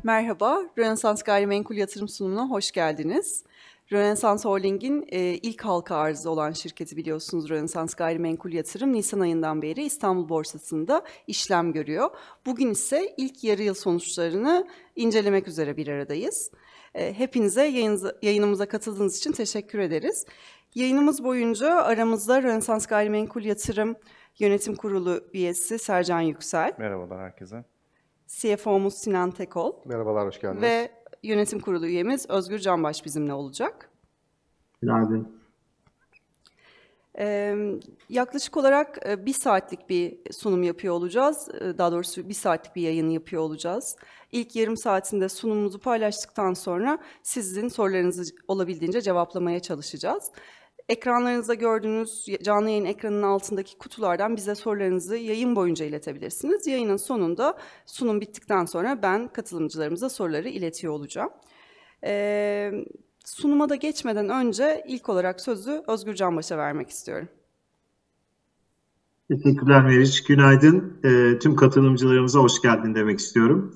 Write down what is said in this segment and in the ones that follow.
Merhaba, Rönesans Gayrimenkul Yatırım Sunumu'na hoş geldiniz. Rönesans Holding'in ilk halka arzı olan şirketi biliyorsunuz Rönesans Gayrimenkul Yatırım Nisan ayından beri İstanbul Borsası'nda işlem görüyor. Bugün ise ilk yarı yıl sonuçlarını incelemek üzere bir aradayız. Hepinize yayınımıza katıldığınız için teşekkür ederiz. Yayınımız boyunca aramızda Rönesans Gayrimenkul Yatırım Yönetim Kurulu üyesi Sercan Yüksel. Merhabalar herkese. CFO'muz Sinan Tekol. Merhabalar, hoş geldiniz. Ve yönetim kurulu üyemiz Özgür Canbaş bizimle olacak. Günaydın. Yaklaşık olarak 1 saatlik bir sunum yapıyor olacağız. Daha doğrusu 1 saatlik bir yayın yapıyor olacağız. İlk yarım saatinde sunumumuzu paylaştıktan sonra sizin sorularınızı olabildiğince cevaplamaya çalışacağız. Ekranlarınızda gördüğünüz canlı yayın ekranının altındaki kutulardan bize sorularınızı yayın boyunca iletebilirsiniz. Yayının sonunda sunum bittikten sonra ben katılımcılarımıza soruları iletiyor olacağım. Sunuma da geçmeden önce ilk olarak sözü Özgür Canbaş'a vermek istiyorum. Teşekkürler Meriç. Günaydın. Tüm katılımcılarımıza hoş geldin demek istiyorum.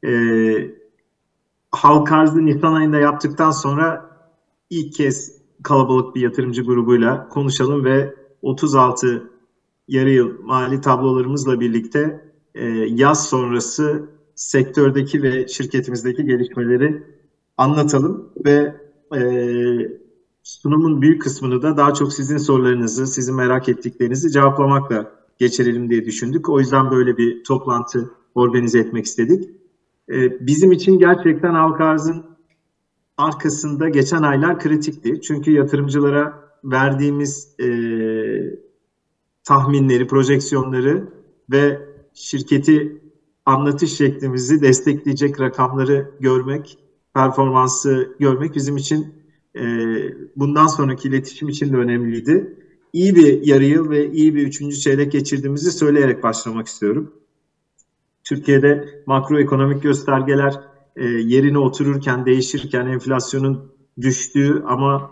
Halk arzı Nisan ayında yaptıktan sonra ilk kez kalabalık bir yatırımcı grubuyla konuşalım ve 36 yarı yıl mali tablolarımızla birlikte yaz sonrası sektördeki ve şirketimizdeki gelişmeleri anlatalım ve sunumun büyük kısmını da daha çok sizin sorularınızı, sizin merak ettiklerinizi cevaplamakla geçirelim diye düşündük. O yüzden böyle bir toplantı organize etmek istedik. Bizim için gerçekten halka arzın arkasında geçen aylar kritikti. Çünkü yatırımcılara verdiğimiz tahminleri, projeksiyonları ve şirketi anlatış şeklimizi destekleyecek rakamları görmek, performansı görmek bizim için bundan sonraki iletişim için de önemliydi. İyi bir yarı yıl ve iyi bir 3. çeyrek geçirdiğimizi söyleyerek başlamak istiyorum. Türkiye'de makroekonomik göstergeler yerine otururken, değişirken, enflasyonun düştüğü ama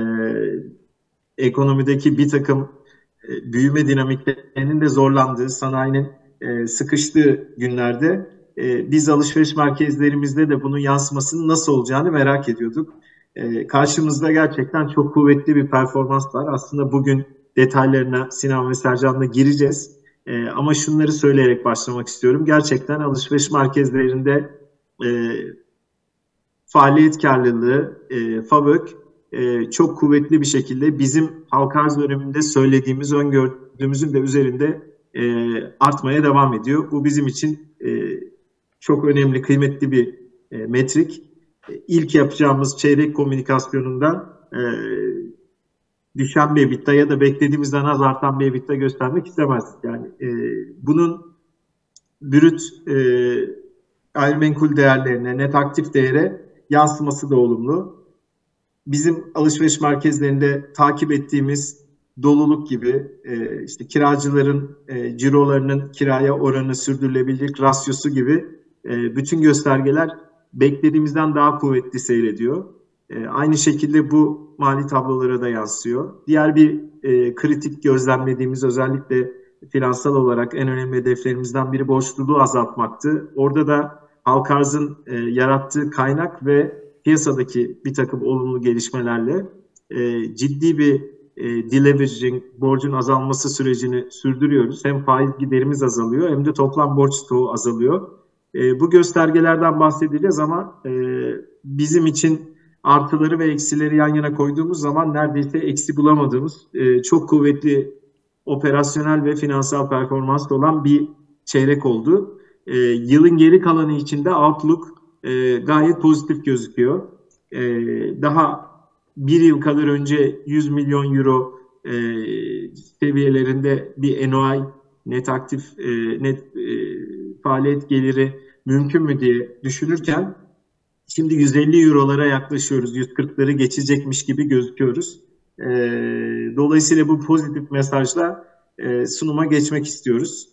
ekonomideki bir takım büyüme dinamiklerinin de zorlandığı, sanayinin sıkıştığı günlerde biz alışveriş merkezlerimizde de bunun yansımasının nasıl olacağını merak ediyorduk. Karşımızda gerçekten çok kuvvetli bir performans var. Aslında bugün detaylarına Sinan ve Sercan'la gireceğiz. Ama şunları söyleyerek başlamak istiyorum. Gerçekten alışveriş merkezlerinde faaliyet karlılığı, FAVÖK çok kuvvetli bir şekilde bizim halka arz döneminde söylediğimiz, öngördüğümüzün de üzerinde artmaya devam ediyor. Bu bizim için çok önemli, kıymetli bir metrik. İlk yapacağımız çeyrek komünikasyonunda düşen bir EBITDA ya da beklediğimizden az artan bir EBITDA göstermek istemezdik. Yani bunun brüt gayrimenkul değerlerine, net aktif değere yansıması da olumlu. Bizim alışveriş merkezlerinde takip ettiğimiz doluluk gibi işte kiracıların cirolarının kiraya oranı, sürdürülebilirlik rasyosu gibi bütün göstergeler beklediğimizden daha kuvvetli seyrediyor. Aynı şekilde bu mali tablolara da yansıyor. Diğer bir kritik gözlemlediğimiz, özellikle finansal olarak en önemli hedeflerimizden biri borçluluğu azaltmaktı. Orada da halka arzın yarattığı kaynak ve piyasadaki bir takım olumlu gelişmelerle ciddi bir deleveraging, borcun azalması sürecini sürdürüyoruz. Hem faiz giderimiz azalıyor hem de toplam borç stoğu azalıyor. Bu göstergelerden bahsedeceğiz ama bizim için artıları ve eksileri yan yana koyduğumuz zaman neredeyse eksi bulamadığımız çok kuvvetli operasyonel ve finansal performans olan bir çeyrek oldu. Yılın geri kalanı içinde outlook gayet pozitif gözüküyor. Daha bir yıl kadar önce 100 milyon euro seviyelerinde bir NOI, net aktif faaliyet geliri mümkün mü diye düşünürken şimdi 150 eurolara yaklaşıyoruz. 140'ları geçecekmiş gibi gözüküyoruz. Dolayısıyla bu pozitif mesajla sunuma geçmek istiyoruz.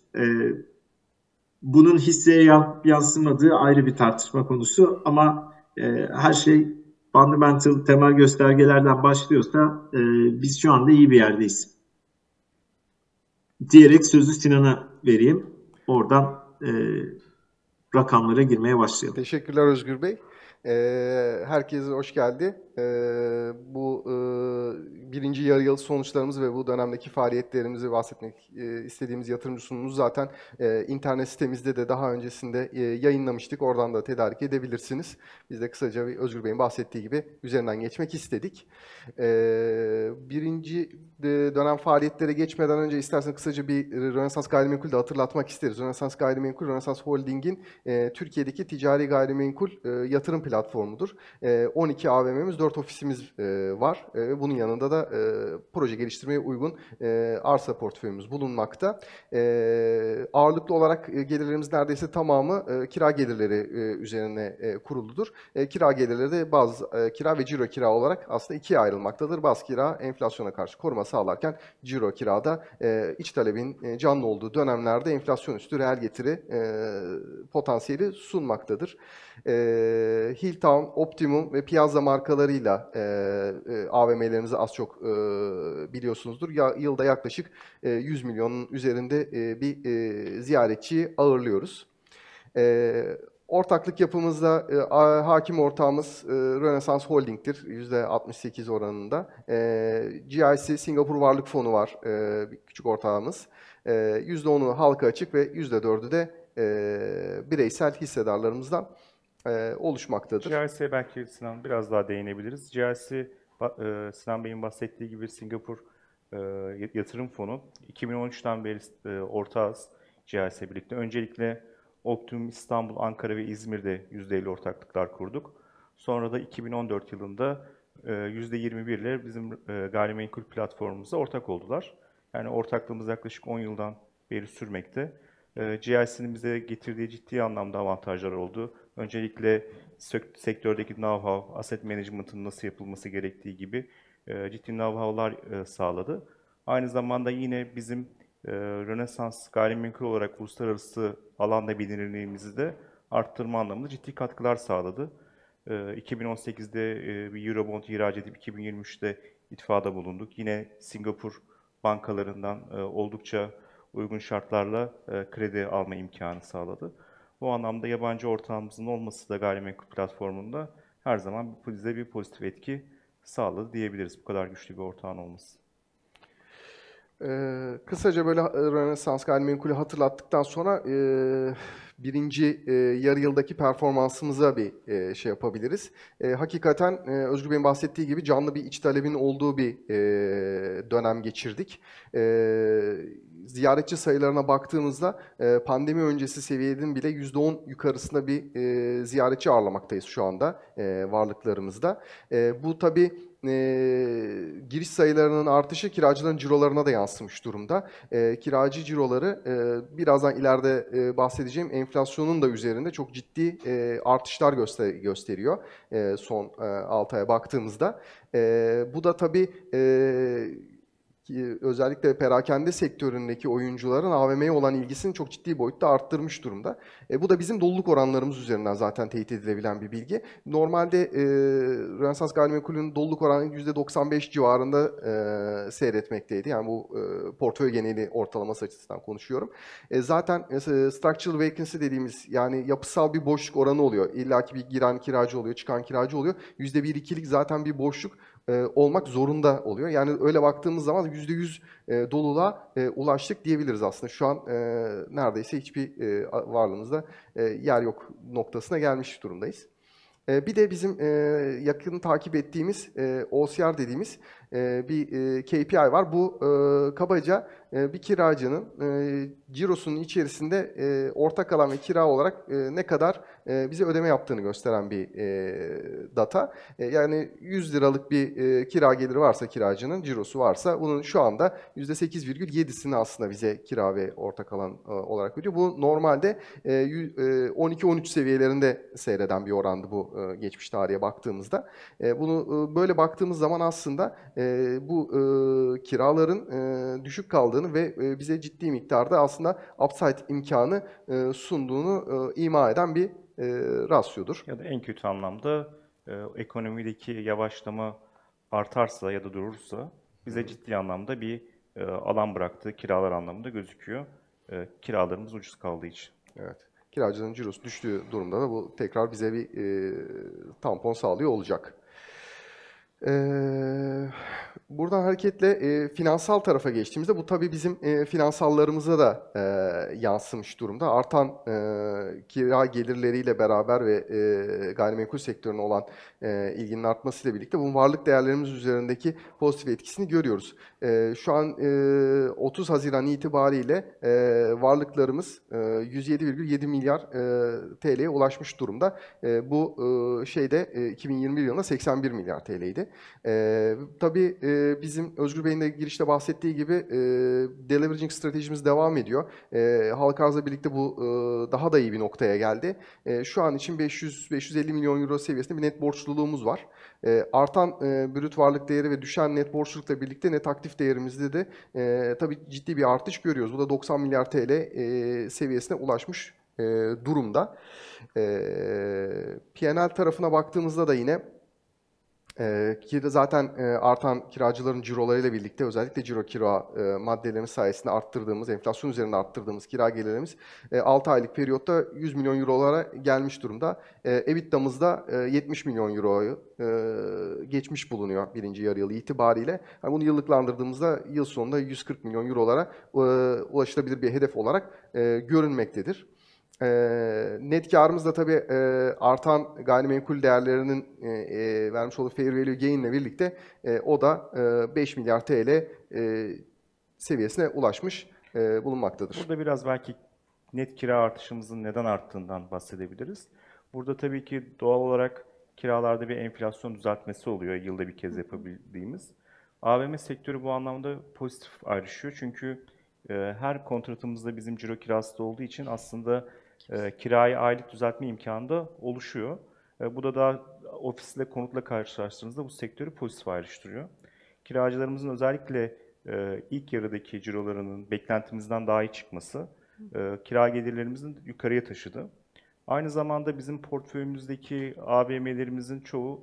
Bunun hisseye yansımadığı ayrı bir tartışma konusu ama her şey fundamental, temel göstergelerden başlıyorsa biz şu anda iyi bir yerdeyiz. Diyerek sözü Sinan'a vereyim. Oradan rakamlara girmeye başlayalım. Teşekkürler Özgür Bey. Herkese hoş geldi. Bu birinci yarı yıl sonuçlarımız ve bu dönemdeki faaliyetlerimizi bahsetmek istediğimiz yatırımcı sunumumuzu zaten internet sitemizde de daha öncesinde yayınlamıştık. Oradan da tedarik edebilirsiniz. Biz de kısaca Özgür Bey'in bahsettiği gibi üzerinden geçmek istedik. Birinci dönem faaliyetlere geçmeden önce isterseniz kısaca bir Rönesans Gayrimenkul'ü de hatırlatmak isteriz. Rönesans Gayrimenkul, Rönesans Holding'in Türkiye'deki ticari gayrimenkul yatırım platformudur. 12 AVM'miz, 4 ofisimiz var. Bunun yanında da proje geliştirmeye uygun arsa portföyümüz bulunmakta. Ağırlıklı olarak gelirlerimiz neredeyse tamamı kira gelirleri üzerine kuruludur. Kira gelirleri de baz kira ve ciro kira olarak aslında ikiye ayrılmaktadır. Baz kira enflasyona karşı koruma sağlarken ciro kirada iç talebin canlı olduğu dönemlerde enflasyon üstü reel getiri potansiyeli sunmaktadır. Hilltown, Optimum ve Piazza markalarıyla AVM'lerimizi az çok biliyorsunuzdur. Yılda yaklaşık 100 milyonun üzerinde bir ziyaretçiyi ağırlıyoruz. Ortaklık yapımızda hakim ortağımız Rönesans Holding'tir %68 oranında. GIC Singapur Varlık Fonu var bir küçük ortağımız. %10'u halka açık ve %4'ü de bireysel hissedarlarımızdan oluşmaktadır. GIC'ye belki Sinan biraz daha değinebiliriz. GIC, Sinan Bey'in bahsettiği gibi Singapur yatırım fonu. 2013'ten beri ortağız GIC'le birlikte. Öncelikle Optimum İstanbul, Ankara ve İzmir'de %50 ortaklıklar kurduk. Sonra da 2014 yılında %21 ile bizim gayrimenkul platformumuza ortak oldular. Yani ortaklığımız yaklaşık 10 yıldan beri sürmekte. GIC'nin bize getirdiği ciddi anlamda avantajlar oldu. Öncelikle sektördeki know-how, asset management'ın nasıl yapılması gerektiği gibi ciddi know-how'lar sağladı. Aynı zamanda yine bizim Rönesans gayrimenkul olarak uluslararası alanda bilinirliğimizi de arttırma anlamında ciddi katkılar sağladı. 2018'de bir Eurobond ihraç edip 2023'te itfada bulunduk. Yine Singapur bankalarından oldukça uygun şartlarla kredi alma imkanı sağladı. Bu anlamda yabancı ortağımızın olması da gayrimenkul platformunda her zaman bize bir pozitif etki sağladı diyebiliriz. Bu kadar güçlü bir ortağın olması. Kısaca böyle Rönesans Gayrimenkul'ü hatırlattıktan sonra birinci yarı yıldaki performansımıza bir şey yapabiliriz. Hakikaten Özgür Bey'in bahsettiği gibi canlı bir iç talebin olduğu bir dönem geçirdik. Ziyaretçi sayılarına baktığımızda pandemi öncesi seviyenin bile %10 yukarısında bir ziyaretçi ağırlamaktayız şu anda varlıklarımızda. Bu tabii giriş sayılarının artışı kiracıların cirolarına da yansımış durumda. Kiracı ciroları birazdan ileride bahsedeceğim enflasyonun da üzerinde çok ciddi artışlar gösteriyor son 6 aya baktığımızda. Bu da tabii özellikle perakende sektöründeki oyuncuların AVM'ye olan ilgisini çok ciddi boyutta arttırmış durumda. Bu da bizim doluluk oranlarımız üzerinden zaten teyit edilebilen bir bilgi. Normalde Rönesans Gayrimenkul'ün doluluk oranı %95 civarında seyretmekteydi. Yani bu portföy geneli ortalaması açısından konuşuyorum. Zaten structural vacancy dediğimiz yani yapısal bir boşluk oranı oluyor. İlla ki bir giren kiracı oluyor, çıkan kiracı oluyor. %1-2'lik zaten bir boşluk olmak zorunda oluyor. Yani öyle baktığımız zaman %100 doluluğa ulaştık diyebiliriz aslında. Şu an neredeyse hiçbir varlığımızda yer yok noktasına gelmiş durumdayız. Bir de bizim yakın takip ettiğimiz OCR dediğimiz bir KPI var. Bu kabaca bir kiracının cirosunun içerisinde ortak alan ve kira olarak ne kadar bize ödeme yaptığını gösteren bir data. Yani 100 liralık bir kira geliri varsa kiracının, cirosu varsa bunun şu anda %8,7'sini aslında bize kira ve ortak alan olarak veriyor. Bu normalde 12-13 seviyelerinde seyreden bir orandı bu geçmiş tarihe baktığımızda. Bunu böyle baktığımız zaman aslında bu kiraların düşük kaldığını ve bize ciddi miktarda aslında upside imkanı sunduğunu ima eden bir rasyodur. Ya da en kötü anlamda ekonomideki yavaşlama artarsa ya da durursa bize ciddi anlamda bir alan bıraktığı kiralar anlamında gözüküyor. Kiralarımız ucuz kaldığı için. Evet. kiracıların cirosu düştüğü durumda da bu tekrar bize bir tampon sağlıyor olacak. Buradan hareketle finansal tarafa geçtiğimizde bu tabii bizim finansallarımıza da yansımış durumda. Artan kira gelirleriyle beraber ve gayrimenkul sektörüne olan ilginin artmasıyla birlikte bunun varlık değerlerimiz üzerindeki pozitif etkisini görüyoruz. Şu an 30 Haziran itibariyle varlıklarımız 107,7 milyar TL'ye ulaşmış durumda. Bu şeyde 2021 yılında 81 milyar TL'ydi. Tabii bizim Özgür Bey'in de girişte bahsettiği gibi deleveraging stratejimiz devam ediyor. Halka arzla birlikte bu daha da iyi bir noktaya geldi. Şu an için 500-550 milyon euro seviyesinde bir net borçluluğumuz var. Artan brüt varlık değeri ve düşen net borçlulukla birlikte net aktif değerimizde de tabii ciddi bir artış görüyoruz. Bu da 90 milyar TL seviyesine ulaşmış durumda. P&L tarafına baktığımızda da yine ki de zaten artan kiracıların cirolarıyla birlikte özellikle ciro kira maddelerimiz sayesinde arttırdığımız, enflasyon üzerinde arttırdığımız kira gelirlerimiz 6 aylık periyotta 100 milyon eurolara gelmiş durumda. EBITDA'mız da 70 milyon euroyu geçmiş bulunuyor birinci yarı yılı itibariyle. Yani bunu yıllıklandırdığımızda yıl sonunda 140 milyon eurolara ulaşılabilir bir hedef olarak görünmektedir. Net karımız da tabii artan gayrimenkul değerlerinin vermiş olduğu fair value gain ile birlikte o da 5 milyar TL seviyesine ulaşmış bulunmaktadır. Burada biraz belki net kira artışımızın neden arttığından bahsedebiliriz. Burada tabii ki doğal olarak kiralarda bir enflasyon düzeltmesi oluyor yılda bir kez yapabildiğimiz. AVM sektörü bu anlamda pozitif ayrışıyor çünkü her kontratımızda bizim ciro kirası da olduğu için aslında kirayı aylık düzeltme imkanı da oluşuyor. Bu da daha ofisle, konutla karşılaştığınızda bu sektörü pozitif ayrıştırıyor. Kiracılarımızın özellikle ilk yarıdaki cirolarının beklentimizden daha iyi çıkması kira gelirlerimizin yukarıya taşıdı. Aynı zamanda bizim portföyümüzdeki AVM'lerimizin çoğu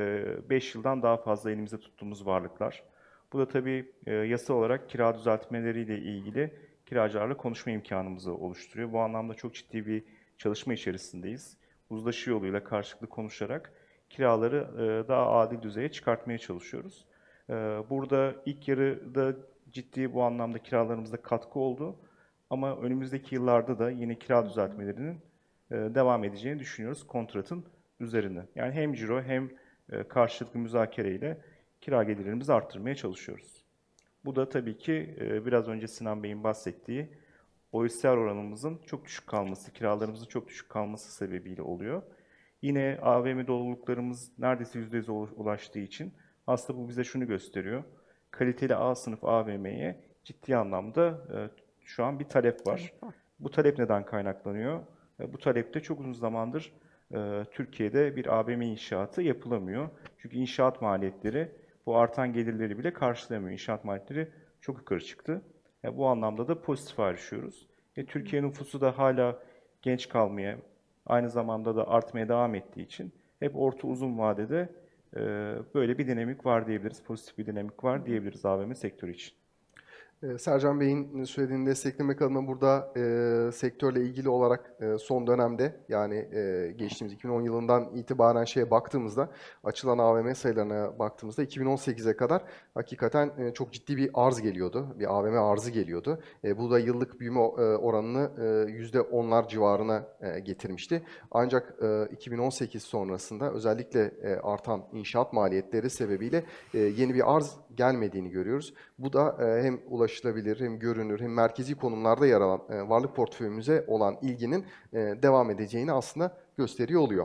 5 yıldan daha fazla elimizde tuttuğumuz varlıklar. Bu da tabii yasal olarak kira düzeltmeleriyle ilgili kiracılarla konuşma imkanımızı oluşturuyor. Bu anlamda çok ciddi bir çalışma içerisindeyiz. Uzlaşı yoluyla karşılıklı konuşarak kiraları daha adil düzeye çıkartmaya çalışıyoruz. Burada ilk yarıda ciddi bu anlamda kiralarımızda katkı oldu. Ama önümüzdeki yıllarda da yine kira düzeltmelerinin devam edeceğini düşünüyoruz kontratın üzerinde. Yani hem ciro hem karşılıklı müzakereyle kira gelirlerimizi arttırmaya çalışıyoruz. Bu da tabii ki biraz önce Sinan Bey'in bahsettiği OSR oranımızın çok düşük kalması, kiralarımızın çok düşük kalması sebebiyle oluyor. Yine AVM doluluklarımız neredeyse %100'e ulaştığı için aslında bu bize şunu gösteriyor. Kaliteli A sınıf AVM'ye ciddi anlamda şu an bir talep var. Bu talep neden kaynaklanıyor? Bu talep de çok uzun zamandır Türkiye'de bir AVM inşaatı yapılamıyor. Çünkü inşaat maliyetleri bu artan gelirleri bile karşılayamıyor. İnşaat maliyetleri çok yukarı çıktı. Bu anlamda da pozitif ayrışıyoruz. Türkiye nüfusu da hala genç kalmaya, aynı zamanda da artmaya devam ettiği için hep orta uzun vadede böyle bir dinamik var diyebiliriz. Pozitif bir dinamik var diyebiliriz AVM sektörü için. Sercan Bey'in söylediğini desteklemek adına burada sektörle ilgili olarak son dönemde yani geçtiğimiz 2010 yılından itibaren şeye baktığımızda açılan AVM sayılarına baktığımızda 2018'e kadar hakikaten çok ciddi bir arz geliyordu. Bir AVM arzı geliyordu. Bu da yıllık büyüme oranını %10'lar civarına getirmişti. Ancak 2018 sonrasında özellikle artan inşaat maliyetleri sebebiyle yeni bir arz gelmediğini görüyoruz. Bu da hem ulaşılabilir, hem görünür, hem merkezi konumlarda yer alan varlık portföyümüze olan ilginin devam edeceğini aslında gösteriyor oluyor.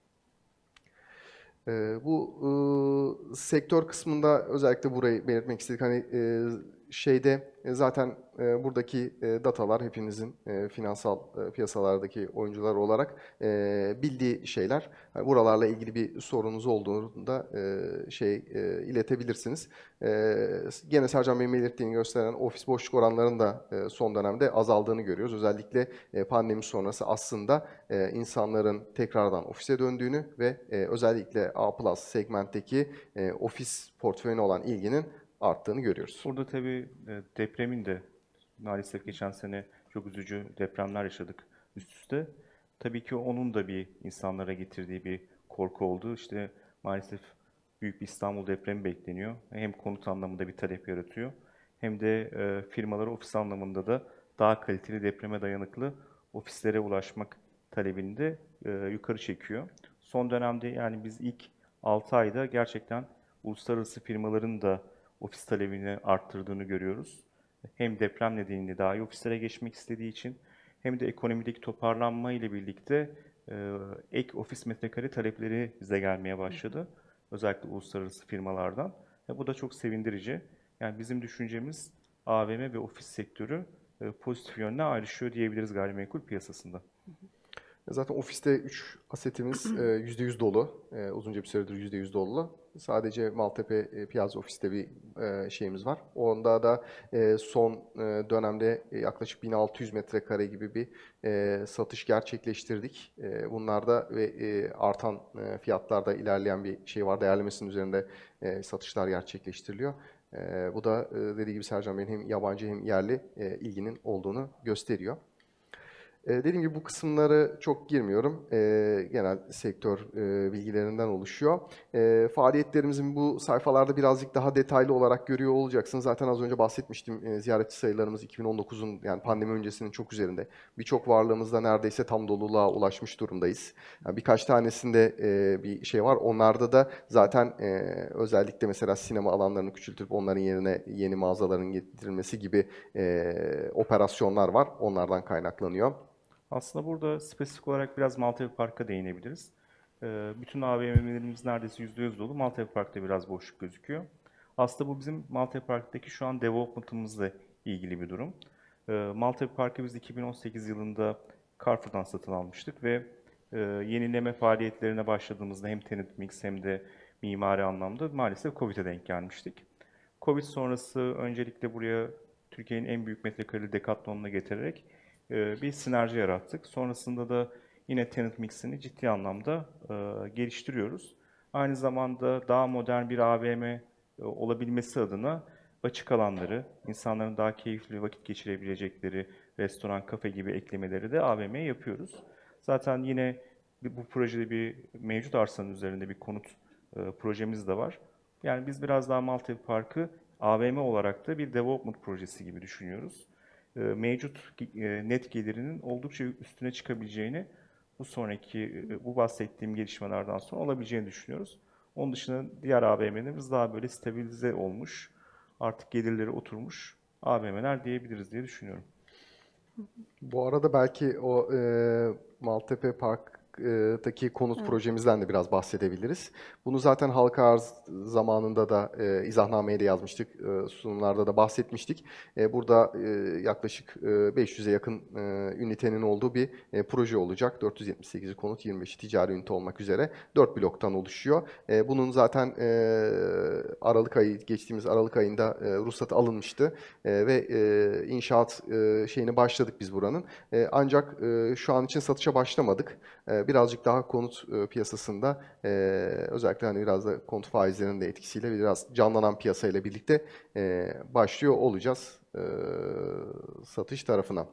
Bu sektör kısmında özellikle burayı belirtmek istedik. Hani şeyde zaten buradaki datalar hepinizin finansal piyasalardaki oyuncular olarak bildiği şeyler. Yani buralarla ilgili bir sorunuz olduğunda iletebilirsiniz. Gene Sercan Bey'in belirttiğini gösteren ofis boşluk oranlarının da son dönemde azaldığını görüyoruz. Özellikle pandemi sonrası aslında insanların tekrardan ofise döndüğünü ve özellikle A+ segmentteki ofis portföyüne olan ilginin arttığını görüyoruz. Burada tabii depremin de maalesef geçen sene çok üzücü depremler yaşadık üst üste. Tabii ki onun da bir insanlara getirdiği bir korku oldu. İşte maalesef büyük bir İstanbul depremi bekleniyor. Hem konut anlamında bir talep yaratıyor, hem de firmalara ofis anlamında da daha kaliteli, depreme dayanıklı ofislere ulaşmak talebini de yukarı çekiyor. Son dönemde, yani biz ilk 6 ayda gerçekten uluslararası firmaların da ofis talebini arttırdığını görüyoruz. Hem deprem nedeniyle daha iyi ofislere geçmek istediği için, hem de ekonomideki toparlanma ile birlikte ek ofis metrekare talepleri bize gelmeye başladı. Özellikle uluslararası firmalardan. Bu da çok sevindirici. Yani bizim düşüncemiz, AVM ve ofis sektörü pozitif yönde ayrışıyor diyebiliriz gayrimenkul piyasasında. Zaten ofiste 3 asetimiz %100 dolu. Uzunca bir süredir %100 dolu. Sadece Maltepe Piazza ofiste bir şeyimiz var. Onda da son dönemde yaklaşık 1600 metrekare gibi bir satış gerçekleştirdik. Bunlarda ve artan fiyatlarda ilerleyen bir şey var. Değerlemesinin üzerinde satışlar gerçekleştiriliyor. Bu da dediği gibi Sercan Bey'in hem yabancı hem yerli ilginin olduğunu gösteriyor. Dediğim gibi bu kısımları çok girmiyorum. Genel sektör bilgilerinden oluşuyor. Faaliyetlerimizin bu sayfalarda birazcık daha detaylı olarak görüyor olacaksınız. Zaten az önce bahsetmiştim. Ziyaretçi sayılarımız 2019'un, yani pandemi öncesinin çok üzerinde. Birçok varlığımızda neredeyse tam doluluğa ulaşmış durumdayız. Yani birkaç tanesinde bir şey var. Onlarda da zaten özellikle mesela sinema alanlarını küçültüp onların yerine yeni mağazaların getirilmesi gibi operasyonlar var. Onlardan kaynaklanıyor. Aslında burada spesifik olarak biraz Maltepe Park'a değinebiliriz. Bütün AVM'lerimiz neredeyse %100 dolu. Maltepe Park'ta biraz boşluk gözüküyor. Aslında bu bizim Maltepe Park'taki şu an development'ımızla ilgili bir durum. Maltepe Park'ı biz 2018 yılında Carrefour'dan satın almıştık ve yenileme faaliyetlerine başladığımızda hem tenant mix hem de mimari anlamda maalesef Covid'e denk gelmiştik. Covid sonrası öncelikle buraya Türkiye'nin en büyük metrekareli Decathlon'una getirerek bir sinerji yarattık. Sonrasında da yine tenant mix'ini ciddi anlamda geliştiriyoruz. Aynı zamanda daha modern bir AVM olabilmesi adına açık alanları, insanların daha keyifli vakit geçirebilecekleri restoran, kafe gibi eklemeleri de AVM'ye yapıyoruz. Zaten yine bu projede bir mevcut arsanın üzerinde bir konut projemiz de var. Yani biz biraz daha Maltepe Park'ı AVM olarak da bir development projesi gibi düşünüyoruz. Mevcut net gelirinin oldukça üstüne çıkabileceğini, bu bahsettiğim gelişmelerden sonra olabileceğini düşünüyoruz. Onun dışında diğer AVM'lerimiz daha böyle stabilize olmuş, artık gelirleri oturmuş AVM'ler diyebiliriz diye düşünüyorum. Bu arada belki o Maltepe Park'taki konut projemizden de biraz bahsedebiliriz. Bunu zaten halka arz zamanında da izahnameyle yazmıştık, sunumlarda da bahsetmiştik. Burada yaklaşık 500'e yakın ünitenin olduğu bir proje olacak. 478 konut, 25 ticari ünite olmak üzere 4 bloktan oluşuyor. Bunun zaten geçtiğimiz Aralık ayında ruhsatı alınmıştı ve inşaat şeyini başladık biz buranın. Ancak şu an için satışa başlamadık. Birazcık daha konut piyasasında özellikle hani biraz da konut faizlerinin de etkisiyle biraz canlanan piyasayla birlikte başlıyor olacağız satış tarafına.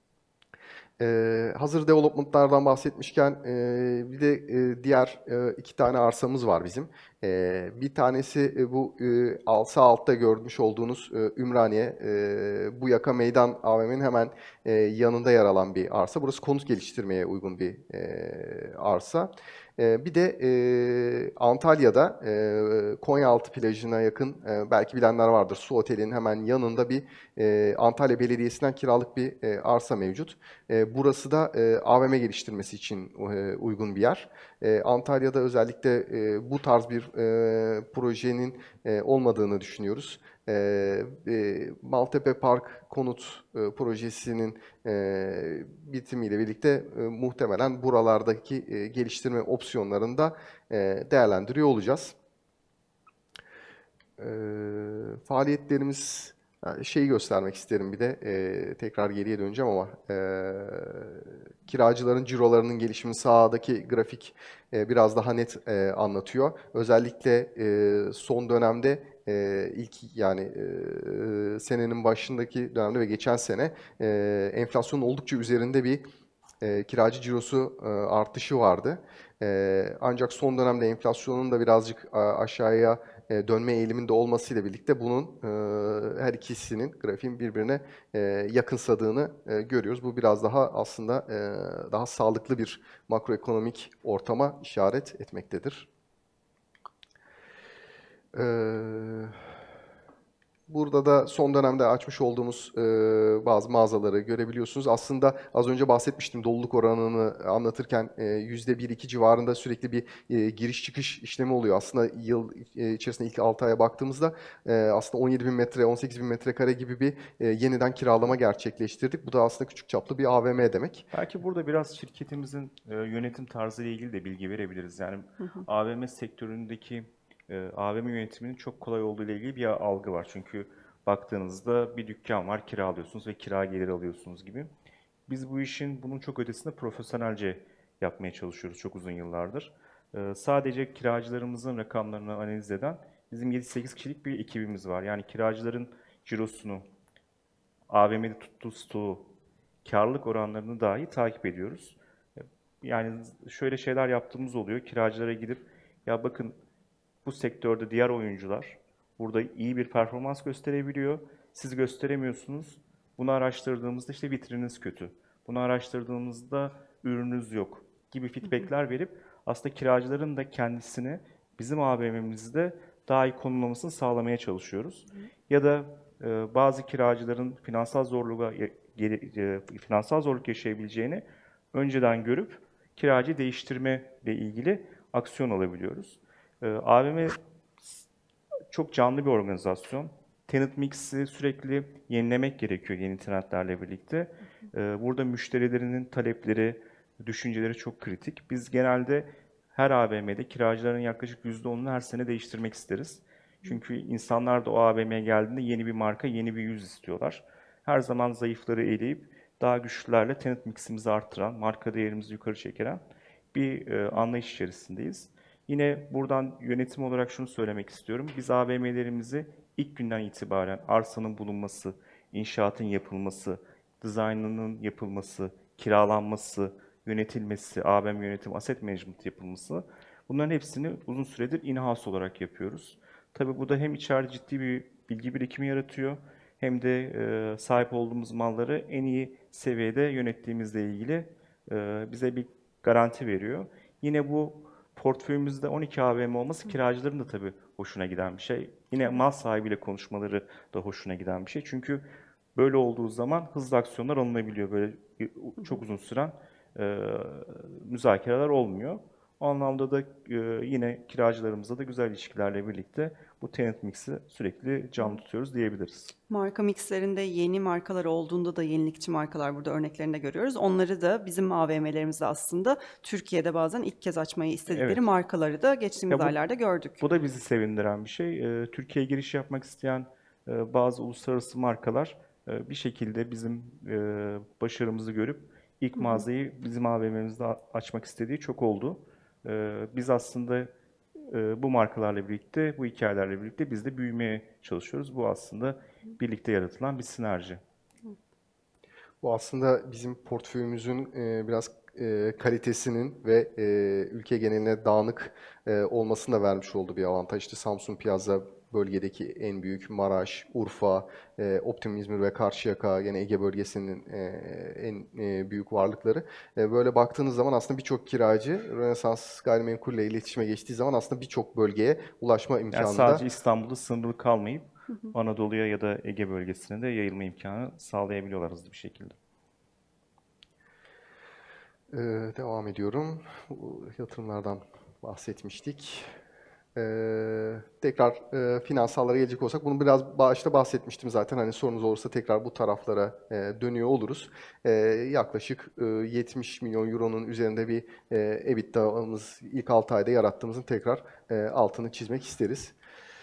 Hazır development'lardan bahsetmişken bir de diğer 2 tane arsamız var bizim. Bir tanesi bu sağ altta görmüş olduğunuz Ümraniye, Buyaka Meydan AVM'nin hemen yanında yer alan bir arsa. Burası konut geliştirmeye uygun bir arsa. Bir de Antalya'da Konyaaltı plajına yakın, belki bilenler vardır, Su Oteli'nin hemen yanında bir Antalya Belediyesi'nden kiralık bir arsa mevcut. Burası da AVM geliştirmesi için uygun bir yer. Antalya'da özellikle bu tarz bir projenin olmadığını düşünüyoruz. Maltepe Park konut projesinin bitimiyle birlikte muhtemelen buralardaki geliştirme opsiyonlarını da değerlendiriyor olacağız. Faaliyetlerimiz, şeyi göstermek isterim bir de, tekrar geriye döneceğim ama kiracıların cirolarının gelişimi sağdaki grafik biraz daha net anlatıyor. Özellikle son dönemde ilk yani senenin başındaki dönemde ve geçen sene enflasyonun oldukça üzerinde bir kiracı cirosu artışı vardı. Ancak son dönemde enflasyonun da birazcık aşağıya dönme eğiliminde olmasıyla birlikte bunun her ikisinin grafiğin birbirine yakınsadığını görüyoruz. Bu biraz daha aslında daha sağlıklı bir makroekonomik ortama işaret etmektedir. Burada da son dönemde açmış olduğumuz bazı mağazaları görebiliyorsunuz. Aslında az önce bahsetmiştim doluluk oranını anlatırken %1-2 civarında sürekli bir giriş çıkış işlemi oluyor. Aslında yıl içerisinde ilk 6 aya baktığımızda aslında 17.000 metre, 18.000 metrekare gibi bir yeniden kiralama gerçekleştirdik. Bu da aslında küçük çaplı bir AVM demek. Belki burada biraz şirketimizin yönetim tarzı ile ilgili de bilgi verebiliriz. Yani AVM sektöründeki AVM yönetiminin çok kolay olduğu ile ilgili bir algı var. Çünkü baktığınızda bir dükkan var, kiralıyorsunuz ve kira geliri alıyorsunuz gibi. Biz bu işin bunun çok ötesinde profesyonelce yapmaya çalışıyoruz çok uzun yıllardır. Sadece kiracılarımızın rakamlarını analiz eden bizim 7-8 kişilik bir ekibimiz var. Yani kiracıların cirosunu, AVM'de tuttuğu stoğu, karlılık oranlarını dahi takip ediyoruz. Yani şöyle şeyler yaptığımız oluyor. Kiracılara gidip ya bakın bu sektörde diğer oyuncular burada iyi bir performans gösterebiliyor. Siz gösteremiyorsunuz. Bunu araştırdığımızda işte vitrininiz kötü. Bunu araştırdığımızda ürününüz yok gibi feedbackler verip aslında kiracıların da kendisini bizim AVM'mizde daha iyi konumlamasını sağlamaya çalışıyoruz. Ya da bazı kiracıların finansal zorluk yaşayabileceğini önceden görüp kiracı değiştirme ile ilgili aksiyon alabiliyoruz. AVM çok canlı bir organizasyon. Tenant mix'i sürekli yenilemek gerekiyor yeni trendlerle birlikte. Burada müşterilerinin talepleri, düşünceleri çok kritik. Biz genelde her AVM'de kiracıların yaklaşık %10'unu her sene değiştirmek isteriz. Çünkü insanlar da o AVM'ye geldiğinde yeni bir marka, yeni bir yüz istiyorlar. Her zaman zayıfları eleyip daha güçlülerle tenant mix'imizi arttıran, marka değerimizi yukarı çeken bir anlayış içerisindeyiz. Yine buradan yönetim olarak şunu söylemek istiyorum. Biz AVM'lerimizi ilk günden itibaren arsanın bulunması, inşaatın yapılması, dizaynının yapılması, kiralanması, yönetilmesi, AVM yönetim, asset management yapılması, bunların hepsini uzun süredir in-house olarak yapıyoruz. Tabii bu da hem içeride ciddi bir bilgi birikimi yaratıyor, hem de sahip olduğumuz malları en iyi seviyede yönettiğimizle ilgili bize bir garanti veriyor. Yine bu portföyümüzde 12 AVM olması kiracıların da tabii hoşuna giden bir şey. Yine mal sahibiyle konuşmaları da hoşuna giden bir şey. Çünkü böyle olduğu zaman hızlı aksiyonlar alınabiliyor. Böyle çok uzun süren müzakereler olmuyor. O anlamda da yine kiracılarımızla da güzel ilişkilerle birlikte bu tenant mix'i sürekli canlı tutuyoruz diyebiliriz. Marka mixlerinde yeni markalar olduğunda da yenilikçi markalar burada örneklerinde görüyoruz. Onları da bizim AVM'lerimizde aslında Türkiye'de bazen ilk kez açmayı istedikleri Evet. markaları da geçtiğimiz Ya bu- aylarda gördük. Bu da bizi sevindiren bir şey. Türkiye'ye giriş yapmak isteyen bazı uluslararası markalar bir şekilde bizim başarımızı görüp ilk mağazayı bizim AVM'mizde açmak istediği çok oldu. Biz aslında bu markalarla birlikte, bu hikayelerle birlikte biz de büyümeye çalışıyoruz. Bu aslında birlikte yaratılan bir sinerji. Bu aslında bizim portföyümüzün biraz kalitesinin ve ülke geneline dağınık olmasını da vermiş olduğu bir avantaj. İşte Samsun Piazza bölgedeki en büyük, Maraş, Urfa, Optimum İzmir ve Karşıyaka, yine Ege bölgesinin en büyük varlıkları. Böyle baktığınız zaman aslında birçok kiracı Rönesans Gayrimenkul ile iletişime geçtiği zaman aslında birçok bölgeye ulaşma Yani imkanı da sadece İstanbul'da sınırlı kalmayıp Anadolu'ya ya da Ege bölgesine de yayılma imkanı sağlayabiliyorlar hızlı bir şekilde. Devam ediyorum. Bu yatırımlardan bahsetmiştik. Tekrar finansallara gelecek olsak, bunu biraz başta bahsetmiştim zaten. Hani sorunuz olursa tekrar bu taraflara dönüyor oluruz. Yaklaşık 70 milyon euronun üzerinde bir EBITDA'mız ilk 6 ayda yarattığımızın tekrar altını çizmek isteriz.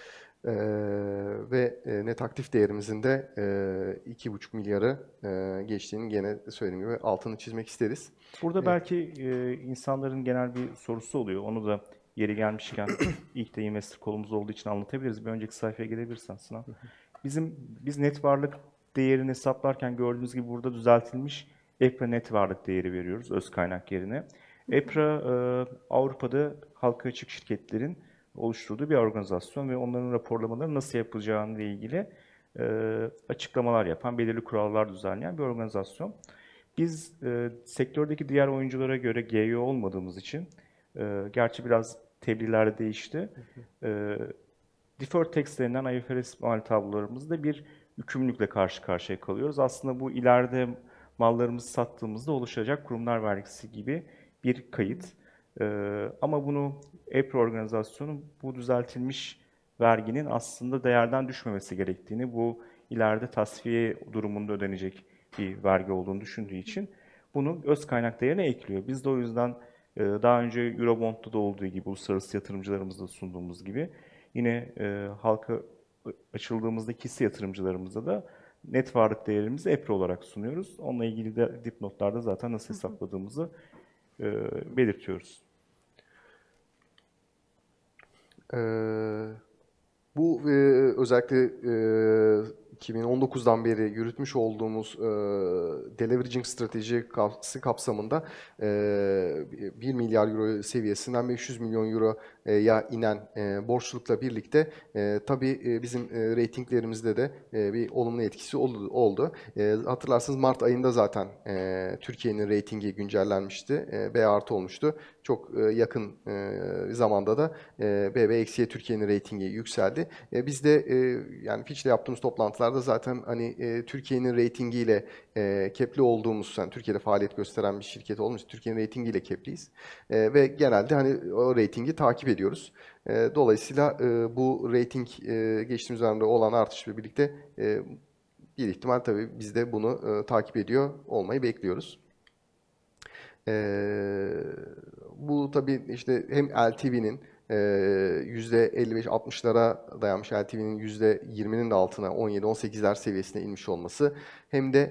Ve net aktif değerimizin de 2,5 milyarı geçtiğini gene söylediğim gibi altını çizmek isteriz. Burada belki insanların genel bir sorusu oluyor. Onu da yeri gelmişken ilk de investor kolumuz olduğu için anlatabiliriz. Bir önceki sayfaya gelebilirsen Sinan. Biz net varlık değerini hesaplarken gördüğünüz gibi burada düzeltilmiş EPRA net varlık değeri veriyoruz öz kaynak yerine. EPRA Avrupa'da halka açık şirketlerin oluşturduğu bir organizasyon ve onların raporlamaları nasıl yapılacağını ile ilgili açıklamalar yapan, belirli kurallar düzenleyen bir organizasyon. Biz sektördeki diğer oyunculara göre GEO olmadığımız için, gerçi biraz tebliğler değişti, deferred tax denilen IFRS mali tablolarımızda bir yükümlülükle karşı karşıya kalıyoruz. Aslında bu ileride mallarımızı sattığımızda oluşacak kurumlar vergisi gibi bir kayıt. Ama bunu EPRA organizasyonu bu düzeltilmiş verginin aslında değerden düşmemesi gerektiğini, bu ileride tasfiye durumunda ödenecek bir vergi olduğunu düşündüğü için bunu öz kaynak değerine ekliyor. Biz de o yüzden daha önce Eurobond'da da olduğu gibi, uluslararası yatırımcılarımızda sunduğumuz gibi, yine halka açıldığımızda hisse yatırımcılarımızda da net varlık değerimizi EPRA olarak sunuyoruz. Onunla ilgili de dipnotlarda zaten nasıl hesapladığımızı belirtiyoruz. Bu özellikle 2019'dan beri yürütmüş olduğumuz deleveraging stratejisi kapsamında 1 milyar euro seviyesinden 500 milyon euroya inen borçlulukla birlikte tabii bizim reytinglerimizde de bir olumlu etkisi oldu. Hatırlarsınız Mart ayında zaten Türkiye'nin reytingi güncellenmişti. B artı olmuştu. Çok yakın zamanda da BB eksiye Türkiye'nin reytingi yükseldi. Biz de yani Fitch'le yaptığımız toplantılarda zaten hani Türkiye'nin reytingiyle kepli olduğumuz, yani Türkiye'de faaliyet gösteren bir şirket olmuş, Türkiye'nin reytingiyle kepliyiz. Ve genelde hani o reytingi takip ediyoruz. Dolayısıyla bu reyting geçtiğimiz dönemde olan artışla birlikte bir ihtimal tabii biz de bunu takip ediyor olmayı bekliyoruz. Bu tabii işte hem LTV'nin %55-60'lara dayanmış, LTV'nin %20'nin de altına 17-18'ler seviyesine inmiş olması, hem de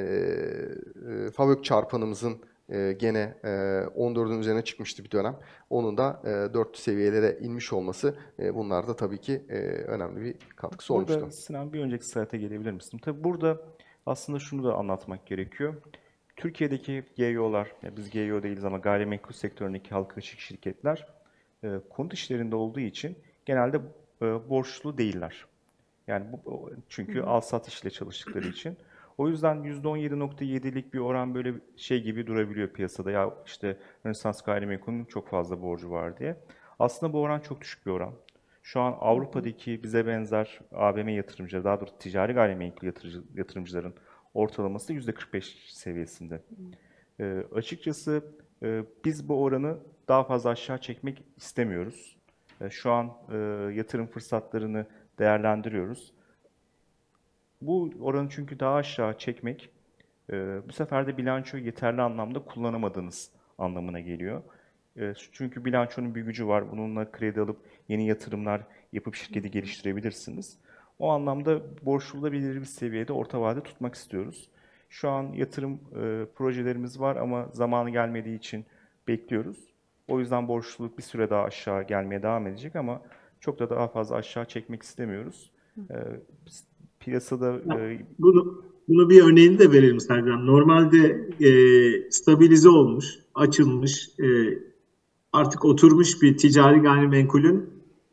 FAVÖK çarpanımızın gene 14'ün üzerine çıkmıştı bir dönem. Onun da 4 seviyelere inmiş olması, bunlar da tabii ki önemli bir katkısı olmuştu. Burada Sinan, bir önceki slayta gelebilir misin? Tabii burada aslında şunu da anlatmak gerekiyor. Türkiye'deki GEO'lar, yani biz GEO değiliz ama gayrimenkul sektöründeki halka açık şirketler konut işlerinde olduğu için genelde borçlu değiller. Yani çünkü al-sat işle çalıştıkları için. O yüzden %17.7'lik bir oran böyle şey gibi durabiliyor piyasada. Ya işte Rönesans Gayrimenkul'ün çok fazla borcu var diye. Aslında bu oran çok düşük bir oran. Şu an Avrupa'daki bize benzer AVM yatırımcıları, daha doğrusu ticari gayrimenkul yatırımcıların ortalaması %45 seviyesinde. Açıkçası biz bu oranı daha fazla aşağı çekmek istemiyoruz. Şu an yatırım fırsatlarını değerlendiriyoruz. Bu oranı çünkü daha aşağı çekmek, bu sefer de bilançoyu yeterli anlamda kullanamadığınız anlamına geliyor. Çünkü bilançonun bir gücü var. Bununla kredi alıp yeni yatırımlar yapıp şirketi geliştirebilirsiniz. O anlamda borçluluğu belirli bir seviyede orta vade tutmak istiyoruz. Şu an yatırım projelerimiz var ama zamanı gelmediği için bekliyoruz. O yüzden borçluluk bir süre daha aşağı gelmeye devam edecek ama çok da daha fazla aşağı çekmek istemiyoruz. Piyasada... Bunu bir örneğini de verelim Sercan. Normalde stabilize olmuş, açılmış, artık oturmuş bir ticari gayrimenkulün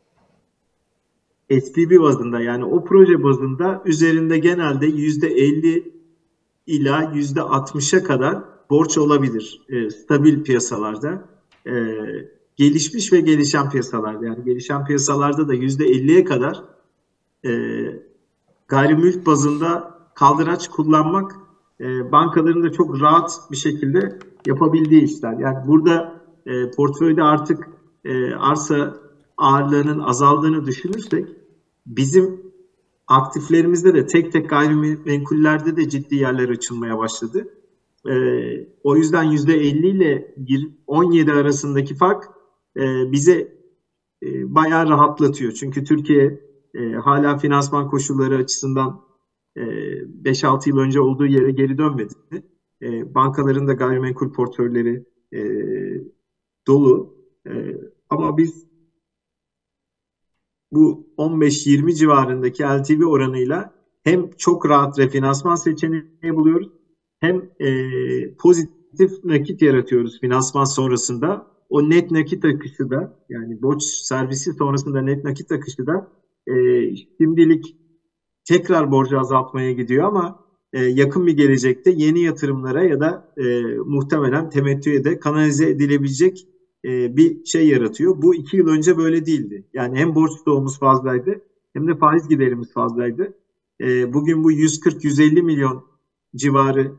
SPV bazında, yani o proje bazında üzerinde genelde %50 ila %60'a kadar borç olabilir stabil piyasalarda. Gelişmiş ve gelişen piyasalarda, yani gelişen piyasalarda da %50'ye kadar gayrimülk bazında kaldıraç kullanmak bankaların da çok rahat bir şekilde yapabildiği işler. Yani burada portföyde artık arsa ağırlığının azaldığını düşünürsek, bizim aktiflerimizde de tek tek gayrimenkullerde de ciddi yerler açılmaya başladı. O yüzden %50 ile 17 arasındaki fark bize bayağı rahatlatıyor. Çünkü Türkiye hala finansman koşulları açısından 5-6 yıl önce olduğu yere geri dönmedi. Bankaların da gayrimenkul portföyleri dolu. Ama biz bu 15-20 civarındaki LTV oranıyla hem çok rahat refinansman seçeneği buluyoruz, hem pozitif nakit yaratıyoruz finansman sonrasında. O net nakit akışı da yani borç servisi sonrasında net nakit akışı da e, şimdilik tekrar borcu azaltmaya gidiyor ama yakın bir gelecekte yeni yatırımlara ya da muhtemelen temettüye de kanalize edilebilecek bir şey yaratıyor. Bu 2 yıl önce böyle değildi. Yani hem borç stoğumuz fazlaydı hem de faiz giderimiz fazlaydı. Bugün bu 140-150 milyon civarı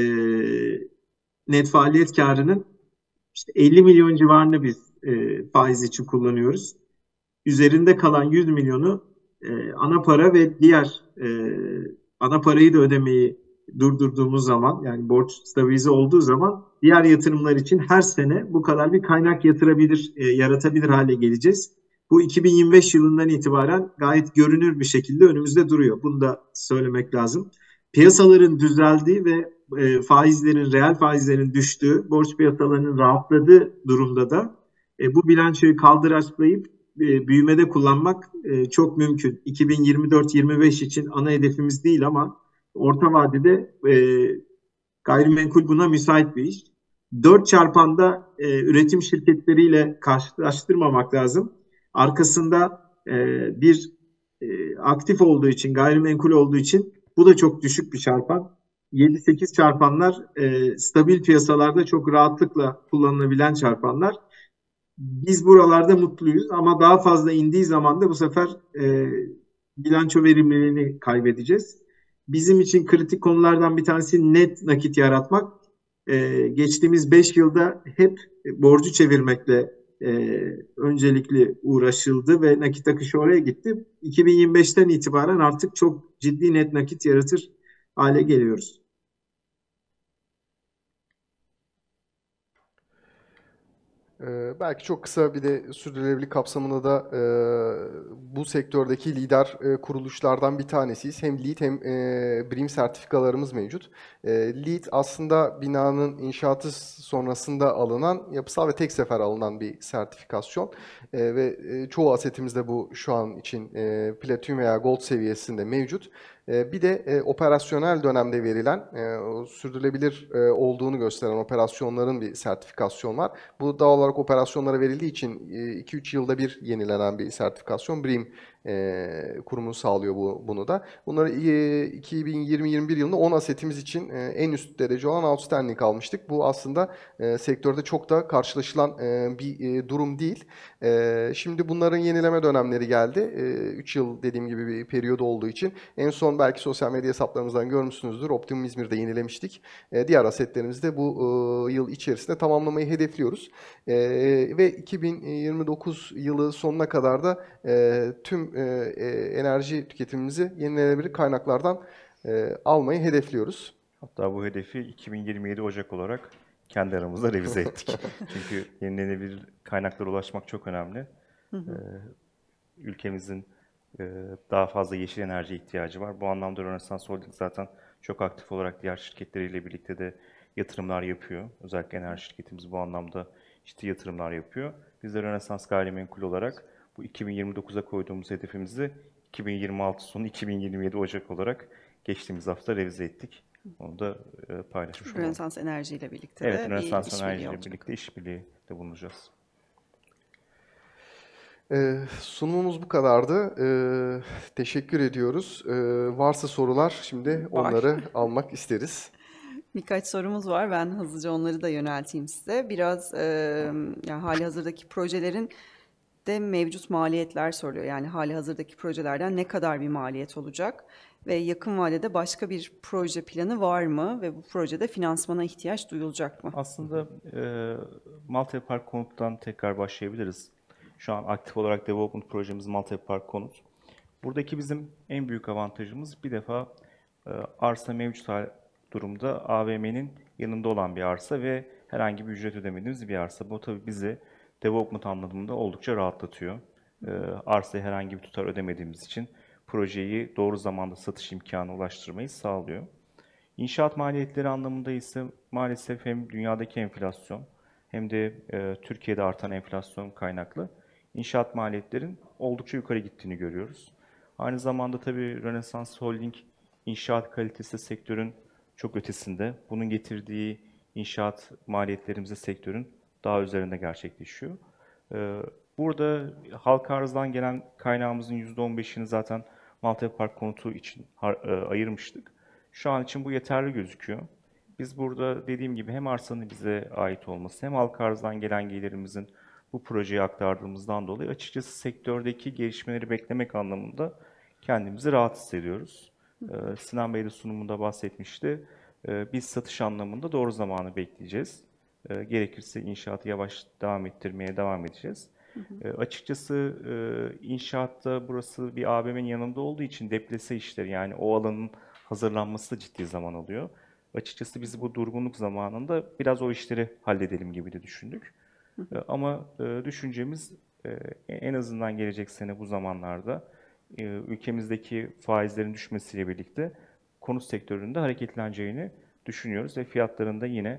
net faaliyet karının işte 50 milyon civarını biz faiz için kullanıyoruz. Üzerinde kalan 100 milyonu ana para ve diğer ana parayı da ödemeyi durdurduğumuz zaman yani borç stabilize olduğu zaman diğer yatırımlar için her sene bu kadar bir kaynak yaratabilir hale geleceğiz. Bu 2025 yılından itibaren gayet görünür bir şekilde önümüzde duruyor. Bunu da söylemek lazım. Piyasaların düzeldiği ve reel faizlerin düştüğü, borç piyasalarının rahatladığı durumda da bu bilançoyu kaldıraçlayıp büyümede kullanmak çok mümkün. 2024-25 için ana hedefimiz değil ama orta vadede gayrimenkul buna müsait bir iş. 4 çarpanda üretim şirketleriyle karşılaştırmamak lazım. Arkasında bir aktif olduğu için, gayrimenkul olduğu için bu da çok düşük bir çarpan. 7-8 çarpanlar stabil piyasalarda çok rahatlıkla kullanılabilen çarpanlar. Biz buralarda mutluyuz ama daha fazla indiği zaman da bu sefer bilanço verimliliğini kaybedeceğiz. Bizim için kritik konulardan bir tanesi net nakit yaratmak. Geçtiğimiz 5 yılda hep borcu çevirmekle öncelikli uğraşıldı ve nakit akışı oraya gitti. 2025'ten itibaren artık çok ciddi net nakit yaratır hale geliyoruz. Belki çok kısa bir de sürdürülebilirlik kapsamında da bu sektördeki lider kuruluşlardan bir tanesiyiz. Hem LEED hem BREEAM sertifikalarımız mevcut. LEED aslında binanın inşaatı sonrasında alınan, yapısal ve tek sefer alınan bir sertifikasyon. Ve çoğu asetimizde bu şu an için platin veya gold seviyesinde mevcut. Bir de operasyonel dönemde verilen, sürdürülebilir olduğunu gösteren operasyonların bir sertifikasyon var. Bu doğal olarak operasyonlara verildiği için 2-3 yılda bir yenilenen bir sertifikasyon. BREEAM kurumu sağlıyor bunu da. Bunları 2020-21 yılında 10 asetimiz için en üst derece olan outstanding almıştık. Bu aslında sektörde çok da karşılaşılan bir durum değil. Şimdi bunların yenileme dönemleri geldi. 3 yıl dediğim gibi bir periyod olduğu için en son belki sosyal medya hesaplarımızdan görmüşsünüzdür. Optimum İzmir'de yenilemiştik. Diğer asetlerimizi de bu yıl içerisinde tamamlamayı hedefliyoruz. Ve 2029 yılı sonuna kadar da tüm enerji tüketimimizi yenilenebilir kaynaklardan almayı hedefliyoruz. Hatta bu hedefi 2027 Ocak olarak kendi aramızda revize ettik. Çünkü yenilenebilir kaynaklara ulaşmak çok önemli. Ülkemizin daha fazla yeşil enerji ihtiyacı var. Bu anlamda Rönesans Holding zaten çok aktif olarak diğer şirketleriyle birlikte de yatırımlar yapıyor. Özellikle enerji şirketimiz bu anlamda ciddi yatırımlar yapıyor. Biz de Rönesans Gayrimenkul olarak bu 2029'a koyduğumuz hedefimizi 2026 sonu 2027 Ocak olarak geçtiğimiz hafta revize ettik. Onu da paylaşmış olalım. Rönesans Enerji ile birlikte Evet, de bir Rönesans işbirliği Enerji ile olacak. birlikte işbirliği de bulunacağız. Sunumumuz bu kadardı. Teşekkür ediyoruz. Varsa sorular şimdi onları almak isteriz. Birkaç sorumuz var. Ben hızlıca onları da yönelteyim size. Biraz yani hali hazırdaki projelerin de mevcut maliyetler soruyor. Yani hali hazırdaki projelerden ne kadar bir maliyet olacak ve yakın vadede başka bir proje planı var mı ve bu projede finansmana ihtiyaç duyulacak mı? Aslında Maltepe Park Konut'tan tekrar başlayabiliriz. Şu an aktif olarak development projemiz Maltepe Park Konut. Buradaki bizim en büyük avantajımız bir defa arsa mevcut durumda AVM'nin yanında olan bir arsa ve herhangi bir ücret ödemediğimiz bir arsa. Bu tabii bizi development anlamında oldukça rahatlatıyor. Arsaya herhangi bir tutar ödemediğimiz için projeyi doğru zamanda satış imkanı ulaştırmayı sağlıyor. İnşaat maliyetleri anlamında ise maalesef hem dünyadaki enflasyon hem de Türkiye'de artan enflasyon kaynaklı inşaat maliyetlerin oldukça yukarı gittiğini görüyoruz. Aynı zamanda tabii Rönesans Holding inşaat kalitesi sektörün çok ötesinde. Bunun getirdiği inşaat maliyetlerimize sektörün daha üzerinde gerçekleşiyor. Burada halka arzdan gelen kaynağımızın %15'ini zaten Maltepe Park konutu için ayırmıştık. Şu an için bu yeterli gözüküyor. Biz burada dediğim gibi hem arsanın bize ait olması hem halka arzdan gelen gelirimizin bu projeye aktardığımızdan dolayı açıkçası sektördeki gelişmeleri beklemek anlamında kendimizi rahat hissediyoruz. Sinan Bey de sunumunda bahsetmişti. Biz satış anlamında doğru zamanı bekleyeceğiz. Gerekirse inşaatı yavaş devam ettirmeye devam edeceğiz. Açıkçası inşaatta burası bir AVM'nin yanında olduğu için deplase işleri yani o alanın hazırlanması da ciddi zaman alıyor. Açıkçası biz bu durgunluk zamanında biraz o işleri halledelim gibi de düşündük. Ama düşüncemiz en azından gelecek sene bu zamanlarda ülkemizdeki faizlerin düşmesiyle birlikte konut sektöründe hareketleneceğini düşünüyoruz ve fiyatların da yine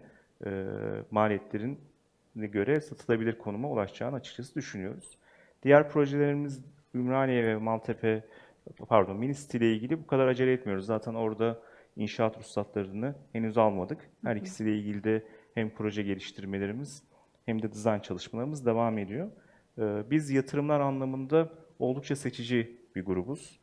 maliyetlerin göre satılabilir konuma ulaşacağını açıkçası düşünüyoruz. Diğer projelerimiz Ümraniye ve Maltepe, pardon, Minis'te ile ilgili bu kadar acele etmiyoruz. Zaten orada inşaat ruhsatlarını henüz almadık. Her ikisiyle ilgili de hem proje geliştirmelerimiz hem de dizayn çalışmalarımız devam ediyor. Biz yatırımlar anlamında oldukça seçici bir grubuz.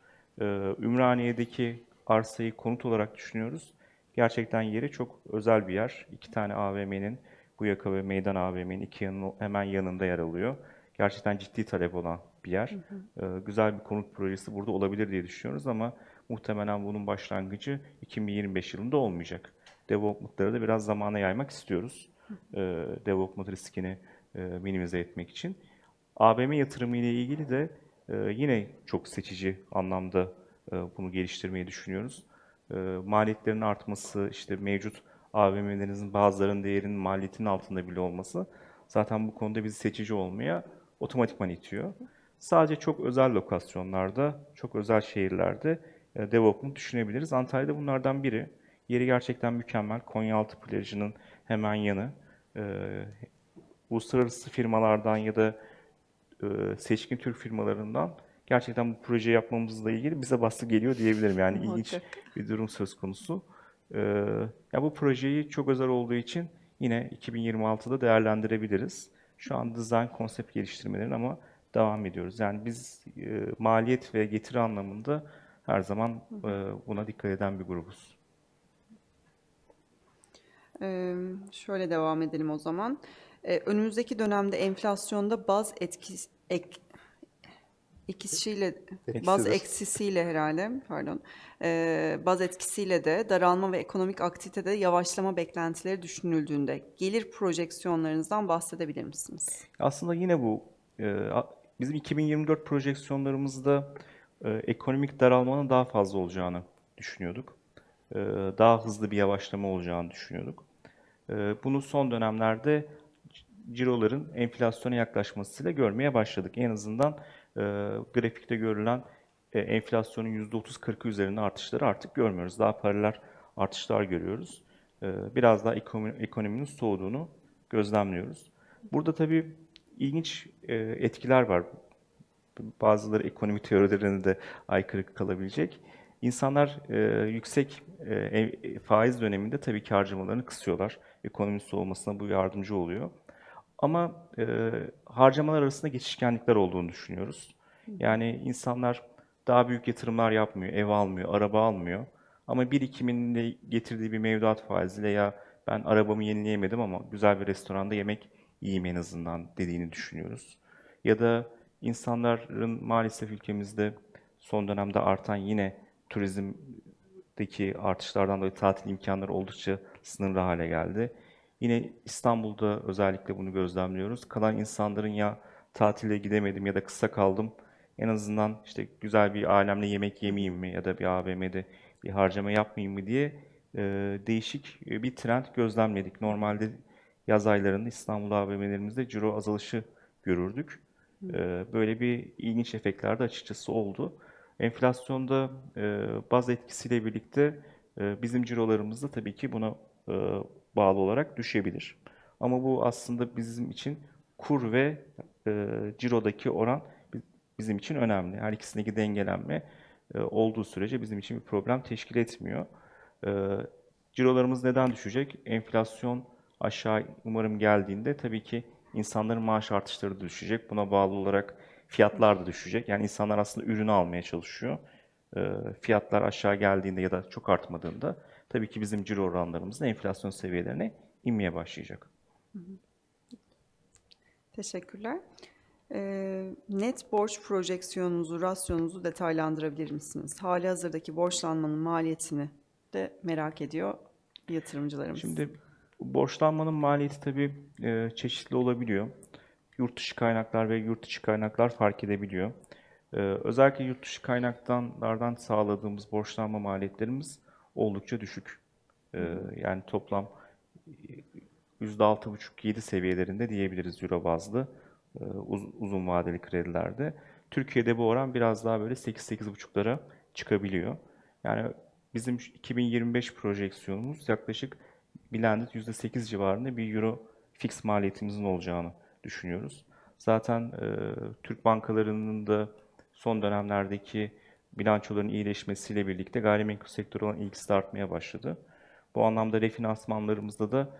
Ümraniye'deki arsayı konut olarak düşünüyoruz. Gerçekten yeri çok özel bir yer. 2 tane AVM'nin, Buyaka ve Meydan AVM'nin hemen yanında yer alıyor. Gerçekten ciddi talep olan bir yer. Güzel bir konut projesi burada olabilir diye düşünüyoruz ama muhtemelen bunun başlangıcı 2025 yılında olmayacak. Development'ları da biraz zamana yaymak istiyoruz. Development riskini minimize etmek için. AVM yatırımı ile ilgili de yine çok seçici anlamda bunu geliştirmeyi düşünüyoruz. Maliyetlerin artması, işte mevcut AVM'lerinizin bazılarının değerinin maliyetinin altında bile olması zaten bu konuda bizi seçici olmaya otomatikman itiyor. Sadece çok özel lokasyonlarda, çok özel şehirlerde development düşünebiliriz. Antalya'da bunlardan biri. Yeri gerçekten mükemmel. Konyaaltı plajının hemen yanı. Uluslararası firmalardan ya da seçkin Türk firmalarından gerçekten bu proje yapmamızla ilgili bize baskı geliyor diyebilirim. Yani ilginç bir durum söz konusu. Ya bu projeyi çok özel olduğu için yine 2026'da değerlendirebiliriz. Şu an design konsept geliştirmelerin ama devam ediyoruz. Yani biz maliyet ve getiri anlamında her zaman buna dikkat eden bir grubuz. Şöyle devam edelim o zaman. Önümüzdeki dönemde enflasyonda baz eksisiyle herhalde, pardon, baz etkisiyle de daralma ve ekonomik aktivitede yavaşlama beklentileri düşünüldüğünde gelir projeksiyonlarınızdan bahsedebilir misiniz? Aslında yine bu bizim 2024 projeksiyonlarımızda ekonomik daralmanın daha fazla olacağını düşünüyorduk. Daha hızlı bir yavaşlama olacağını düşünüyorduk. Bunu son dönemlerde ciroların enflasyona yaklaşmasıyla görmeye başladık. En azından grafikte görülen enflasyonun %30-40'ı üzerinde artışları artık görmüyoruz. Daha paralel artışlar görüyoruz. Biraz daha ekonominin soğuduğunu gözlemliyoruz. Burada tabii ilginç etkiler var. Bazıları ekonomi teorilerine de aykırı kalabilecek. İnsanlar yüksek faiz döneminde tabii ki harcamalarını kısıyorlar. Ekonominin soğumasına bu yardımcı oluyor. Ama harcamalar arasında geçişkenlikler olduğunu düşünüyoruz. Yani insanlar daha büyük yatırımlar yapmıyor, ev almıyor, araba almıyor. Ama birikiminde getirdiği bir mevduat faiziyle ya ben arabamı yenileyemedim ama güzel bir restoranda yemek yiyeyim en azından dediğini düşünüyoruz. Ya da insanların maalesef ülkemizde son dönemde artan yine turizmdeki artışlardan dolayı tatil imkanları oldukça sınırlı hale geldi. Yine İstanbul'da özellikle bunu gözlemliyoruz. Kalan insanların ya tatile gidemedim ya da kısa kaldım. En azından işte güzel bir alemle yemek yemeyeyim mi ya da bir AVM'de bir harcama yapmayayım mı diye değişik bir trend gözlemledik. Normalde yaz aylarında İstanbul AVM'lerimizde ciro azalışı görürdük. Böyle bir ilginç efektler de açıkçası oldu. Enflasyonda baz etkisiyle birlikte bizim cirolarımız da tabii ki buna bağlı olarak düşebilir. Ama bu aslında bizim için kur ve cirodaki oran bizim için önemli. Her ikisindeki dengelenme olduğu sürece bizim için bir problem teşkil etmiyor. Cirolarımız neden düşecek? Enflasyon aşağı umarım geldiğinde tabii ki insanların maaş artışları da düşecek. Buna bağlı olarak fiyatlar da düşecek. Yani insanlar aslında ürünü almaya çalışıyor. Fiyatlar aşağı geldiğinde ya da çok artmadığında tabii ki bizim ciro oranlarımız da enflasyon seviyelerine inmeye başlayacak. Teşekkürler. Net borç projeksiyonunuzu, rasyonunuzu detaylandırabilir misiniz? Halihazırdaki borçlanmanın maliyetini de merak ediyor yatırımcılarımız. Şimdi borçlanmanın maliyeti tabii çeşitli olabiliyor. Yurt dışı kaynaklar ve yurt içi kaynaklar fark edebiliyor. Özellikle yurt dışı kaynaklardan sağladığımız borçlanma maliyetlerimiz oldukça düşük. Yani toplam %6,5-7 seviyelerinde diyebiliriz Euro bazlı uzun vadeli kredilerde. Türkiye'de bu oran biraz daha böyle 8-8,5'lara çıkabiliyor. Yani bizim 2025 projeksiyonumuz yaklaşık blended %8 civarında bir Euro fix maliyetimizin olacağını düşünüyoruz. Zaten Türk bankalarının da son dönemlerdeki bilançoların iyileşmesiyle birlikte gayrimenkul sektörü olan ilgisi de artmaya başladı. Bu anlamda refinansmanlarımızda da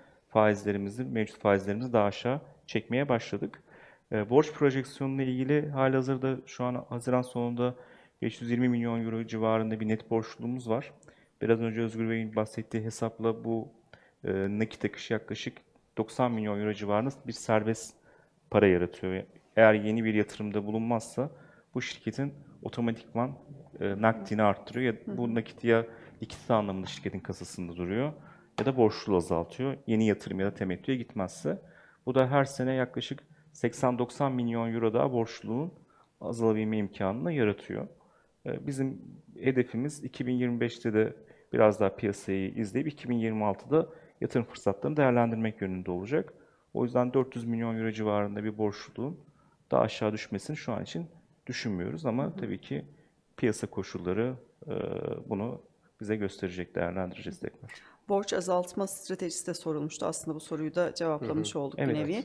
mevcut faizlerimizi daha aşağı çekmeye başladık. Borç projeksiyonuyla ilgili halihazırda şu an Haziran sonunda 520 milyon euro civarında bir net borçluluğumuz var. Biraz önce Özgür Bey'in bahsettiği hesapla bu nakit akışı yaklaşık 90 milyon euro civarında bir serbest para yaratıyor. Eğer yeni bir yatırımda bulunmazsa bu şirketin otomatikman nakdini arttırıyor. Bu nakit ya likidite anlamında şirketin kasasında duruyor ya da borçluluğu azaltıyor. Yeni yatırım ya da temettüye gitmezse. Bu da her sene yaklaşık 80-90 milyon euro daha borçluluğun azalabilme imkanını yaratıyor. Bizim hedefimiz 2025'te de biraz daha piyasayı izleyip 2026'da yatırım fırsatlarını değerlendirmek yönünde olacak. O yüzden 400 milyon euro civarında bir borçluluğun daha aşağı düşmesini şu an için düşünmüyoruz ama tabii ki piyasa koşulları bunu bize gösterecek, değerlendireceğiz tekrar. Borç azaltma stratejisi de sorulmuştu. Aslında bu soruyu da cevaplamış olduk bir Evet. nevi.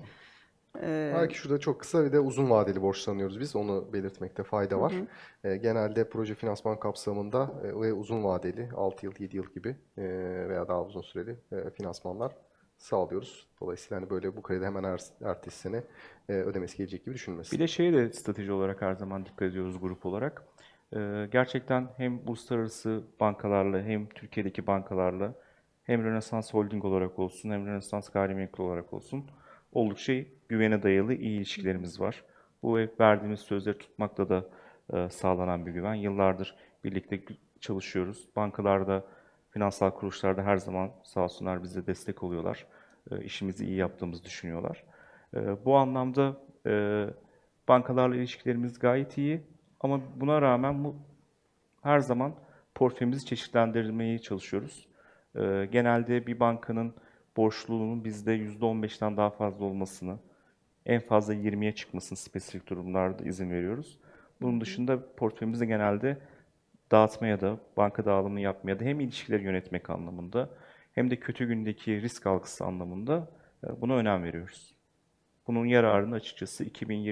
Belki şurada çok kısa bir de uzun vadeli borçlanıyoruz biz. Onu belirtmekte fayda var. Genelde proje finansman kapsamında ve uzun vadeli 6 yıl, 7 yıl gibi veya daha uzun süreli finansmanlar sağlıyoruz. Dolayısıyla hani böyle bu kredi hemen ertesi sene ödemesi gelecek gibi düşünülmesin. Bir de şeye de strateji olarak her zaman dikkat ediyoruz grup olarak. Gerçekten hem uluslararası bankalarla hem Türkiye'deki bankalarla hem Rönesans Holding olarak olsun hem Rönesans Gayrimenkul olarak olsun oldukça güvene dayalı iyi ilişkilerimiz var. Bu verdiğimiz sözleri tutmakla da sağlanan bir güven. Yıllardır birlikte çalışıyoruz. Bankalarda, finansal kuruluşlarda her zaman sağ olsunlar bize destek oluyorlar. İşimizi iyi yaptığımızı düşünüyorlar. Bu anlamda bankalarla ilişkilerimiz gayet iyi ama buna rağmen her zaman portföyümüzü çeşitlendirmeye çalışıyoruz. Genelde bir bankanın borçluluğunun bizde %15'ten daha fazla olmasını, en fazla 20'ye çıkmasını spesifik durumlarda izin veriyoruz. Bunun dışında portföyümüzde genelde dağıtmaya da, banka dağılımı yapmaya da hem ilişkileri yönetmek anlamında hem de kötü gündeki risk algısı anlamında buna önem veriyoruz. Bunun yararını açıkçası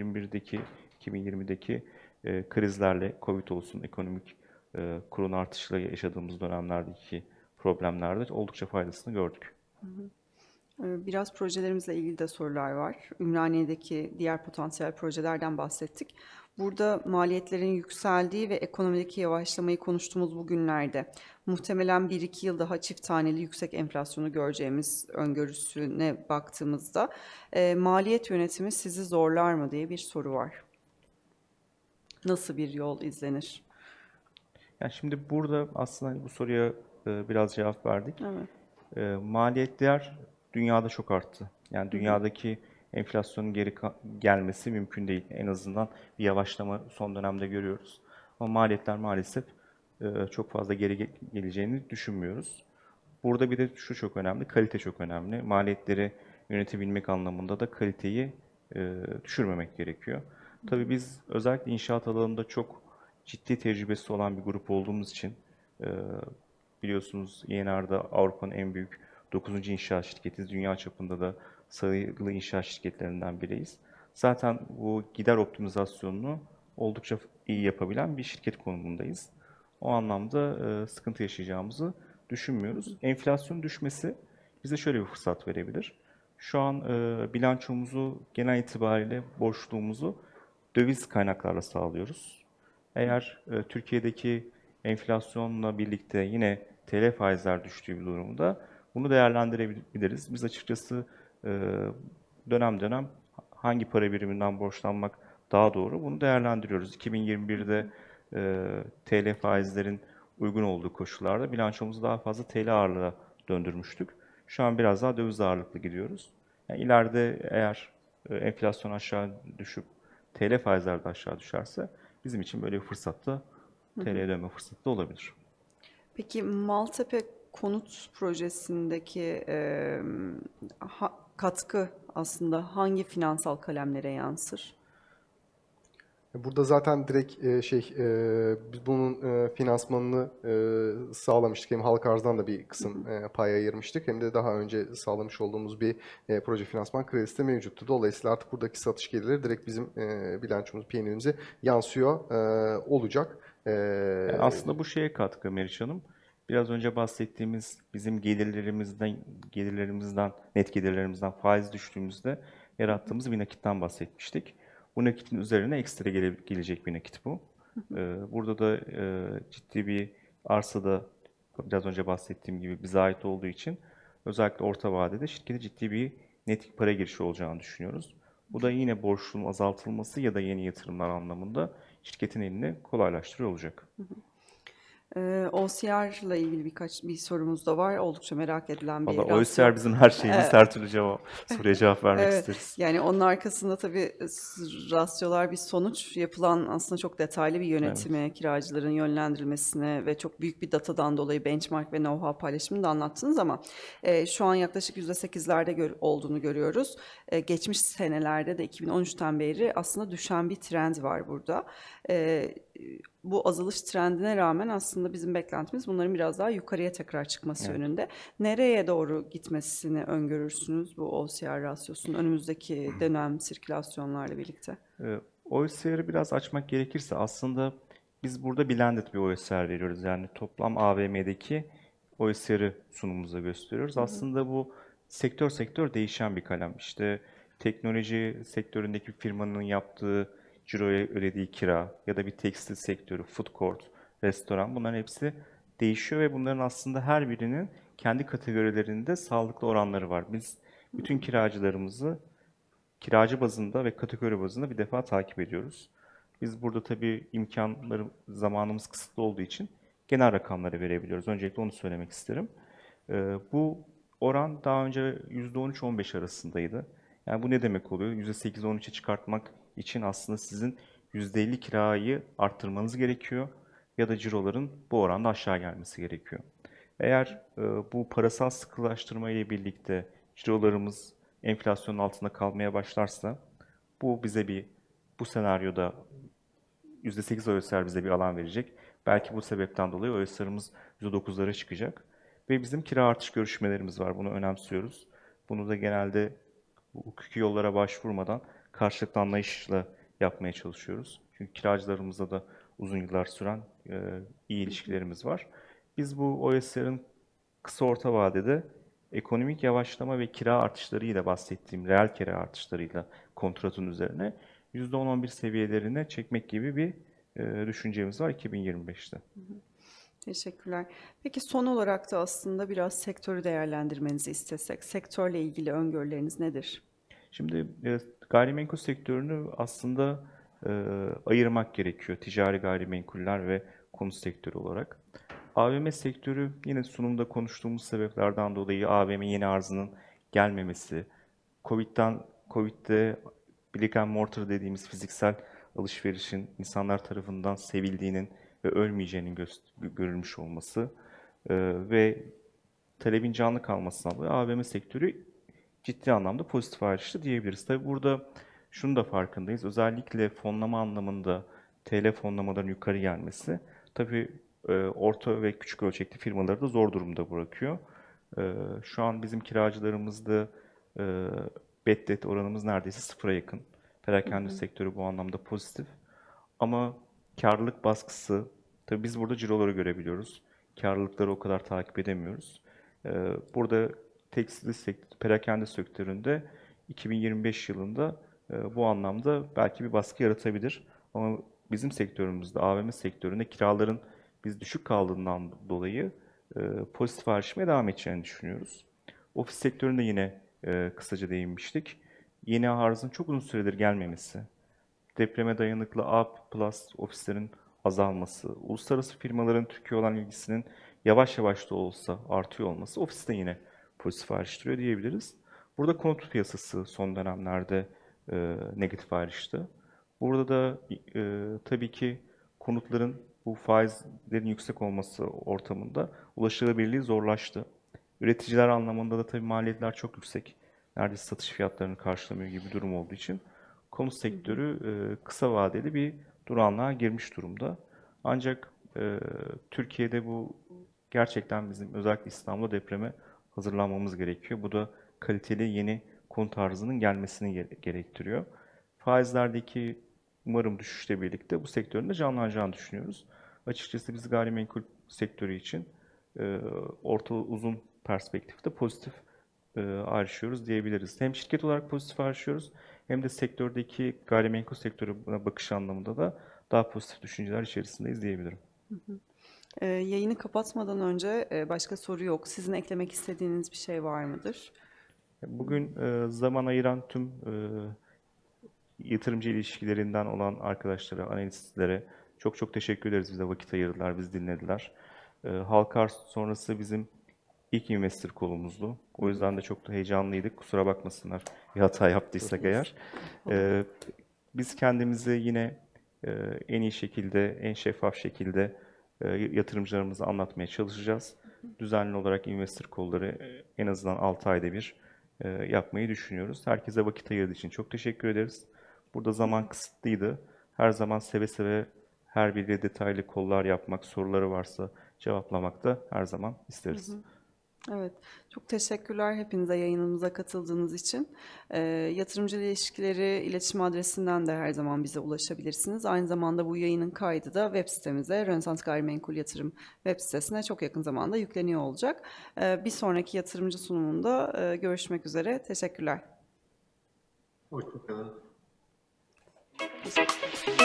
2020'deki krizlerle, Covid olsun, ekonomik kurun artışıyla yaşadığımız dönemlerdeki problemlerde oldukça faydasını gördük. Biraz projelerimizle ilgili de sorular var. Ümraniye'deki diğer potansiyel projelerden bahsettik. Burada maliyetlerin yükseldiği ve ekonomideki yavaşlamayı konuştuğumuz bu günlerde muhtemelen 1-2 yıl daha çift taneli yüksek enflasyonu göreceğimiz öngörüsüne baktığımızda maliyet yönetimi sizi zorlar mı diye bir soru var. Nasıl bir yol izlenir? Yani şimdi burada aslında bu soruya biraz cevap verdik. Evet. Maliyetler dünyada çok arttı. Yani dünyadaki enflasyonun geri gelmesi mümkün değil. En azından bir yavaşlama son dönemde görüyoruz. Ama maliyetler maalesef çok fazla geri geleceğini düşünmüyoruz. Burada bir de şu çok önemli, kalite çok önemli. Maliyetleri yönetebilmek anlamında da kaliteyi düşürmemek gerekiyor. Tabii biz özellikle inşaat alanında çok ciddi tecrübesi olan bir grup olduğumuz için biliyorsunuz ENR'da Avrupa'nın en büyük 9. inşaat şirketiyiz. Dünya çapında da sayılı inşaat şirketlerinden biriyiz. Zaten bu gider optimizasyonunu oldukça iyi yapabilen bir şirket konumundayız. O anlamda sıkıntı yaşayacağımızı düşünmüyoruz. Enflasyon düşmesi bize şöyle bir fırsat verebilir. Şu an bilançomuzu genel itibariyle borçluğumuzu döviz kaynaklarla sağlıyoruz. Eğer Türkiye'deki enflasyonla birlikte yine TL faizler düştüğü bir durumda bunu değerlendirebiliriz. Biz açıkçası dönem dönem hangi para biriminden borçlanmak daha doğru bunu değerlendiriyoruz. 2021'de TL faizlerin uygun olduğu koşullarda bilançomuzu daha fazla TL ağırlığa döndürmüştük. Şu an biraz daha döviz ağırlıklı gidiyoruz. Yani ileride eğer enflasyon aşağı düşüp TL faizler de aşağı düşerse bizim için böyle bir fırsatta TL'ye dönme fırsatı da olabilir. Peki Maltepe konut projesindeki katkı aslında hangi finansal kalemlere yansır? Burada zaten direkt biz bunun finansmanını sağlamıştık. Hem halka arzdan da bir kısım pay ayırmıştık. Hem de daha önce sağlamış olduğumuz bir proje finansman kredisi de mevcuttu. Dolayısıyla artık buradaki satış gelirleri direkt bizim bilançomuz, P&L'imize yansıyor olacak. Yani aslında bu şeye katkı Meriç Hanım. Biraz önce bahsettiğimiz bizim gelirlerimizden, net gelirlerimizden faiz düştüğümüzde yarattığımız bir nakitten bahsetmiştik. Bu nakitin üzerine ekstra gelecek bir nakit bu. Burada da ciddi bir arsada biraz önce bahsettiğim gibi bize ait olduğu için özellikle orta vadede şirkete ciddi bir net para girişi olacağını düşünüyoruz. Bu da yine borçluluğun azaltılması ya da yeni yatırımlar anlamında şirketin elini kolaylaştırıyor olacak. OCR ile ilgili bir sorumuz da var. Oldukça merak edilen bir Valla rasyo. OSR bizim her şeyimiz, her türlü soruya cevap vermek Evet, isteriz. yani onun arkasında tabii rasyolar bir sonuç, yapılan aslında çok detaylı bir yönetime, kiracıların yönlendirilmesine ve çok büyük bir datadan dolayı benchmark ve know-how paylaşımını da anlattınız ama şu an yaklaşık %8'lerde olduğunu görüyoruz. Geçmiş senelerde de 2013'ten beri aslında düşen bir trend var burada. Bu azalış trendine rağmen aslında bizim beklentimiz bunların biraz daha yukarıya tekrar çıkması yönünde. Nereye doğru gitmesini öngörürsünüz bu OCR rasyosunun önümüzdeki dönem sirkülasyonlarla birlikte? OSR'ı biraz açmak gerekirse aslında biz burada blended bir OSR veriyoruz. Yani toplam AVM'deki OSR'ı sunumumuza gösteriyoruz. Aslında bu sektör sektör değişen bir kalem. İşte teknoloji sektöründeki firmanın yaptığı ciroya ödediği kira ya da bir tekstil sektörü, food court, restoran bunların hepsi değişiyor ve bunların aslında her birinin kendi kategorilerinde sağlıklı oranları var. Biz bütün kiracılarımızı kiracı bazında ve kategori bazında bir defa takip ediyoruz. Biz burada tabii zamanımız kısıtlı olduğu için genel rakamları verebiliyoruz. Öncelikle onu söylemek isterim. Bu oran daha önce %13-15 arasındaydı. Yani bu ne demek oluyor? %8-13'e çıkartmak için aslında sizin %50 kirayı arttırmanız gerekiyor ya da ciroların bu oranda aşağı gelmesi gerekiyor. Eğer bu parasal sıkılaştırma ile birlikte cirolarımız enflasyonun altında kalmaya başlarsa bu bize bu senaryoda %8 OSR bize bir alan verecek. Belki bu sebepten dolayı OSR'ımız %9'lara çıkacak. Ve bizim kira artış görüşmelerimiz var. Bunu önemsiyoruz. Bunu da genelde hukuki yollara başvurmadan karşılıklı anlayışla yapmaya çalışıyoruz. Çünkü kiracılarımızla da uzun yıllar süren iyi ilişkilerimiz var. Biz bu OSR'ın kısa orta vadede ekonomik yavaşlama ve kira artışlarıyla bahsettiğim reel kira artışlarıyla kontratın üzerine %10-11 seviyelerine çekmek gibi bir düşüncemiz var 2025'te. Teşekkürler. Peki son olarak da aslında biraz sektörü değerlendirmenizi istesek, sektörle ilgili öngörüleriniz nedir? Şimdi gayrimenkul sektörünü aslında ayırmak gerekiyor. Ticari gayrimenkuller ve konut sektörü olarak. AVM sektörü yine sunumda konuştuğumuz sebeplerden dolayı AVM yeni arzının gelmemesi, Covid'de brick and mortar dediğimiz fiziksel alışverişin insanlar tarafından sevildiğinin ve ölmeyeceğinin görülmüş olması ve talebin canlı kalmasından dolayı AVM sektörü ciddi anlamda pozitif ayrıştı diyebiliriz. Tabii burada şunu da farkındayız. Özellikle fonlama anlamında TL fonlamaların yukarı gelmesi tabii orta ve küçük ölçekli firmaları da zor durumda bırakıyor. Şu an bizim kiracılarımızda bad debt oranımız neredeyse sıfıra yakın. Perakende sektörü bu anlamda pozitif. Ama karlılık baskısı, tabii biz burada ciroları görebiliyoruz. karlılıkları o kadar takip edemiyoruz. Burada tekstil sektörü, perakende sektöründe 2025 yılında bu anlamda belki bir baskı yaratabilir. Ama bizim sektörümüzde, AVM sektöründe kiraların biz düşük kaldığından dolayı pozitif ayrışmaya devam edeceğini düşünüyoruz. Ofis sektöründe yine kısaca değinmiştik. Yeni arzın çok uzun süredir gelmemesi, depreme dayanıklı A+ ofislerin azalması, uluslararası firmaların Türkiye olan ilgisinin yavaş yavaş da olsa artıyor olması ofiste yine pozitif ayrıştırıyor diyebiliriz. Burada konut piyasası son dönemlerde negatif ayrıştı. Burada da tabii ki konutların bu faizlerin yüksek olması ortamında ulaşılabilirliği zorlaştı. Üreticiler anlamında da tabii maliyetler çok yüksek. Neredeyse satış fiyatlarını karşılamıyor gibi bir durum olduğu için konut sektörü kısa vadeli bir duranlığa girmiş durumda. Ancak Türkiye'de bu gerçekten bizim özellikle İstanbul'da depreme hazırlanmamız gerekiyor. Bu da kaliteli yeni konut arzının gelmesini gerektiriyor. Faizlerdeki umarım düşüşle birlikte bu sektörün de canlanacağını düşünüyoruz. Açıkçası biz gayrimenkul sektörü için orta uzun perspektifte pozitif ayrışıyoruz diyebiliriz. Hem şirket olarak pozitif ayrışıyoruz hem de sektördeki gayrimenkul sektörüne bakış anlamında da daha pozitif düşünceler içerisindeyiz diyebilirim. Yayını kapatmadan önce başka soru yok. Sizin eklemek istediğiniz bir şey var mıdır? Bugün zaman ayıran tüm yatırımcı ilişkilerinden olan arkadaşlara, analistlere çok çok teşekkür ederiz. Bize vakit ayırdılar, bizi dinlediler. Halka arz sonrası bizim ilk investor kolumuzdu. O yüzden de çok da heyecanlıydık. Kusura bakmasınlar bir hata yaptıysak eğer. Biz kendimizi yine en iyi şekilde, en şeffaf şekilde yatırımcılarımıza anlatmaya çalışacağız. Düzenli olarak investor kolları en azından 6 ayda bir yapmayı düşünüyoruz. Herkese vakit ayırdığı için çok teşekkür ederiz. Burada zaman kısıtlıydı. Her zaman seve seve her biri detaylı kollar yapmak, soruları varsa cevaplamak da her zaman isteriz. Evet, çok teşekkürler hepinize yayınımıza katıldığınız için. Yatırımcı ilişkileri iletişim adresinden de her zaman bize ulaşabilirsiniz. Aynı zamanda bu yayının kaydı da web sitemize, Rönesans Gayrimenkul Yatırım web sitesine çok yakın zamanda yükleniyor olacak. Bir sonraki yatırımcı sunumunda görüşmek üzere. Teşekkürler. Hoşçakalın. Teşekkürler.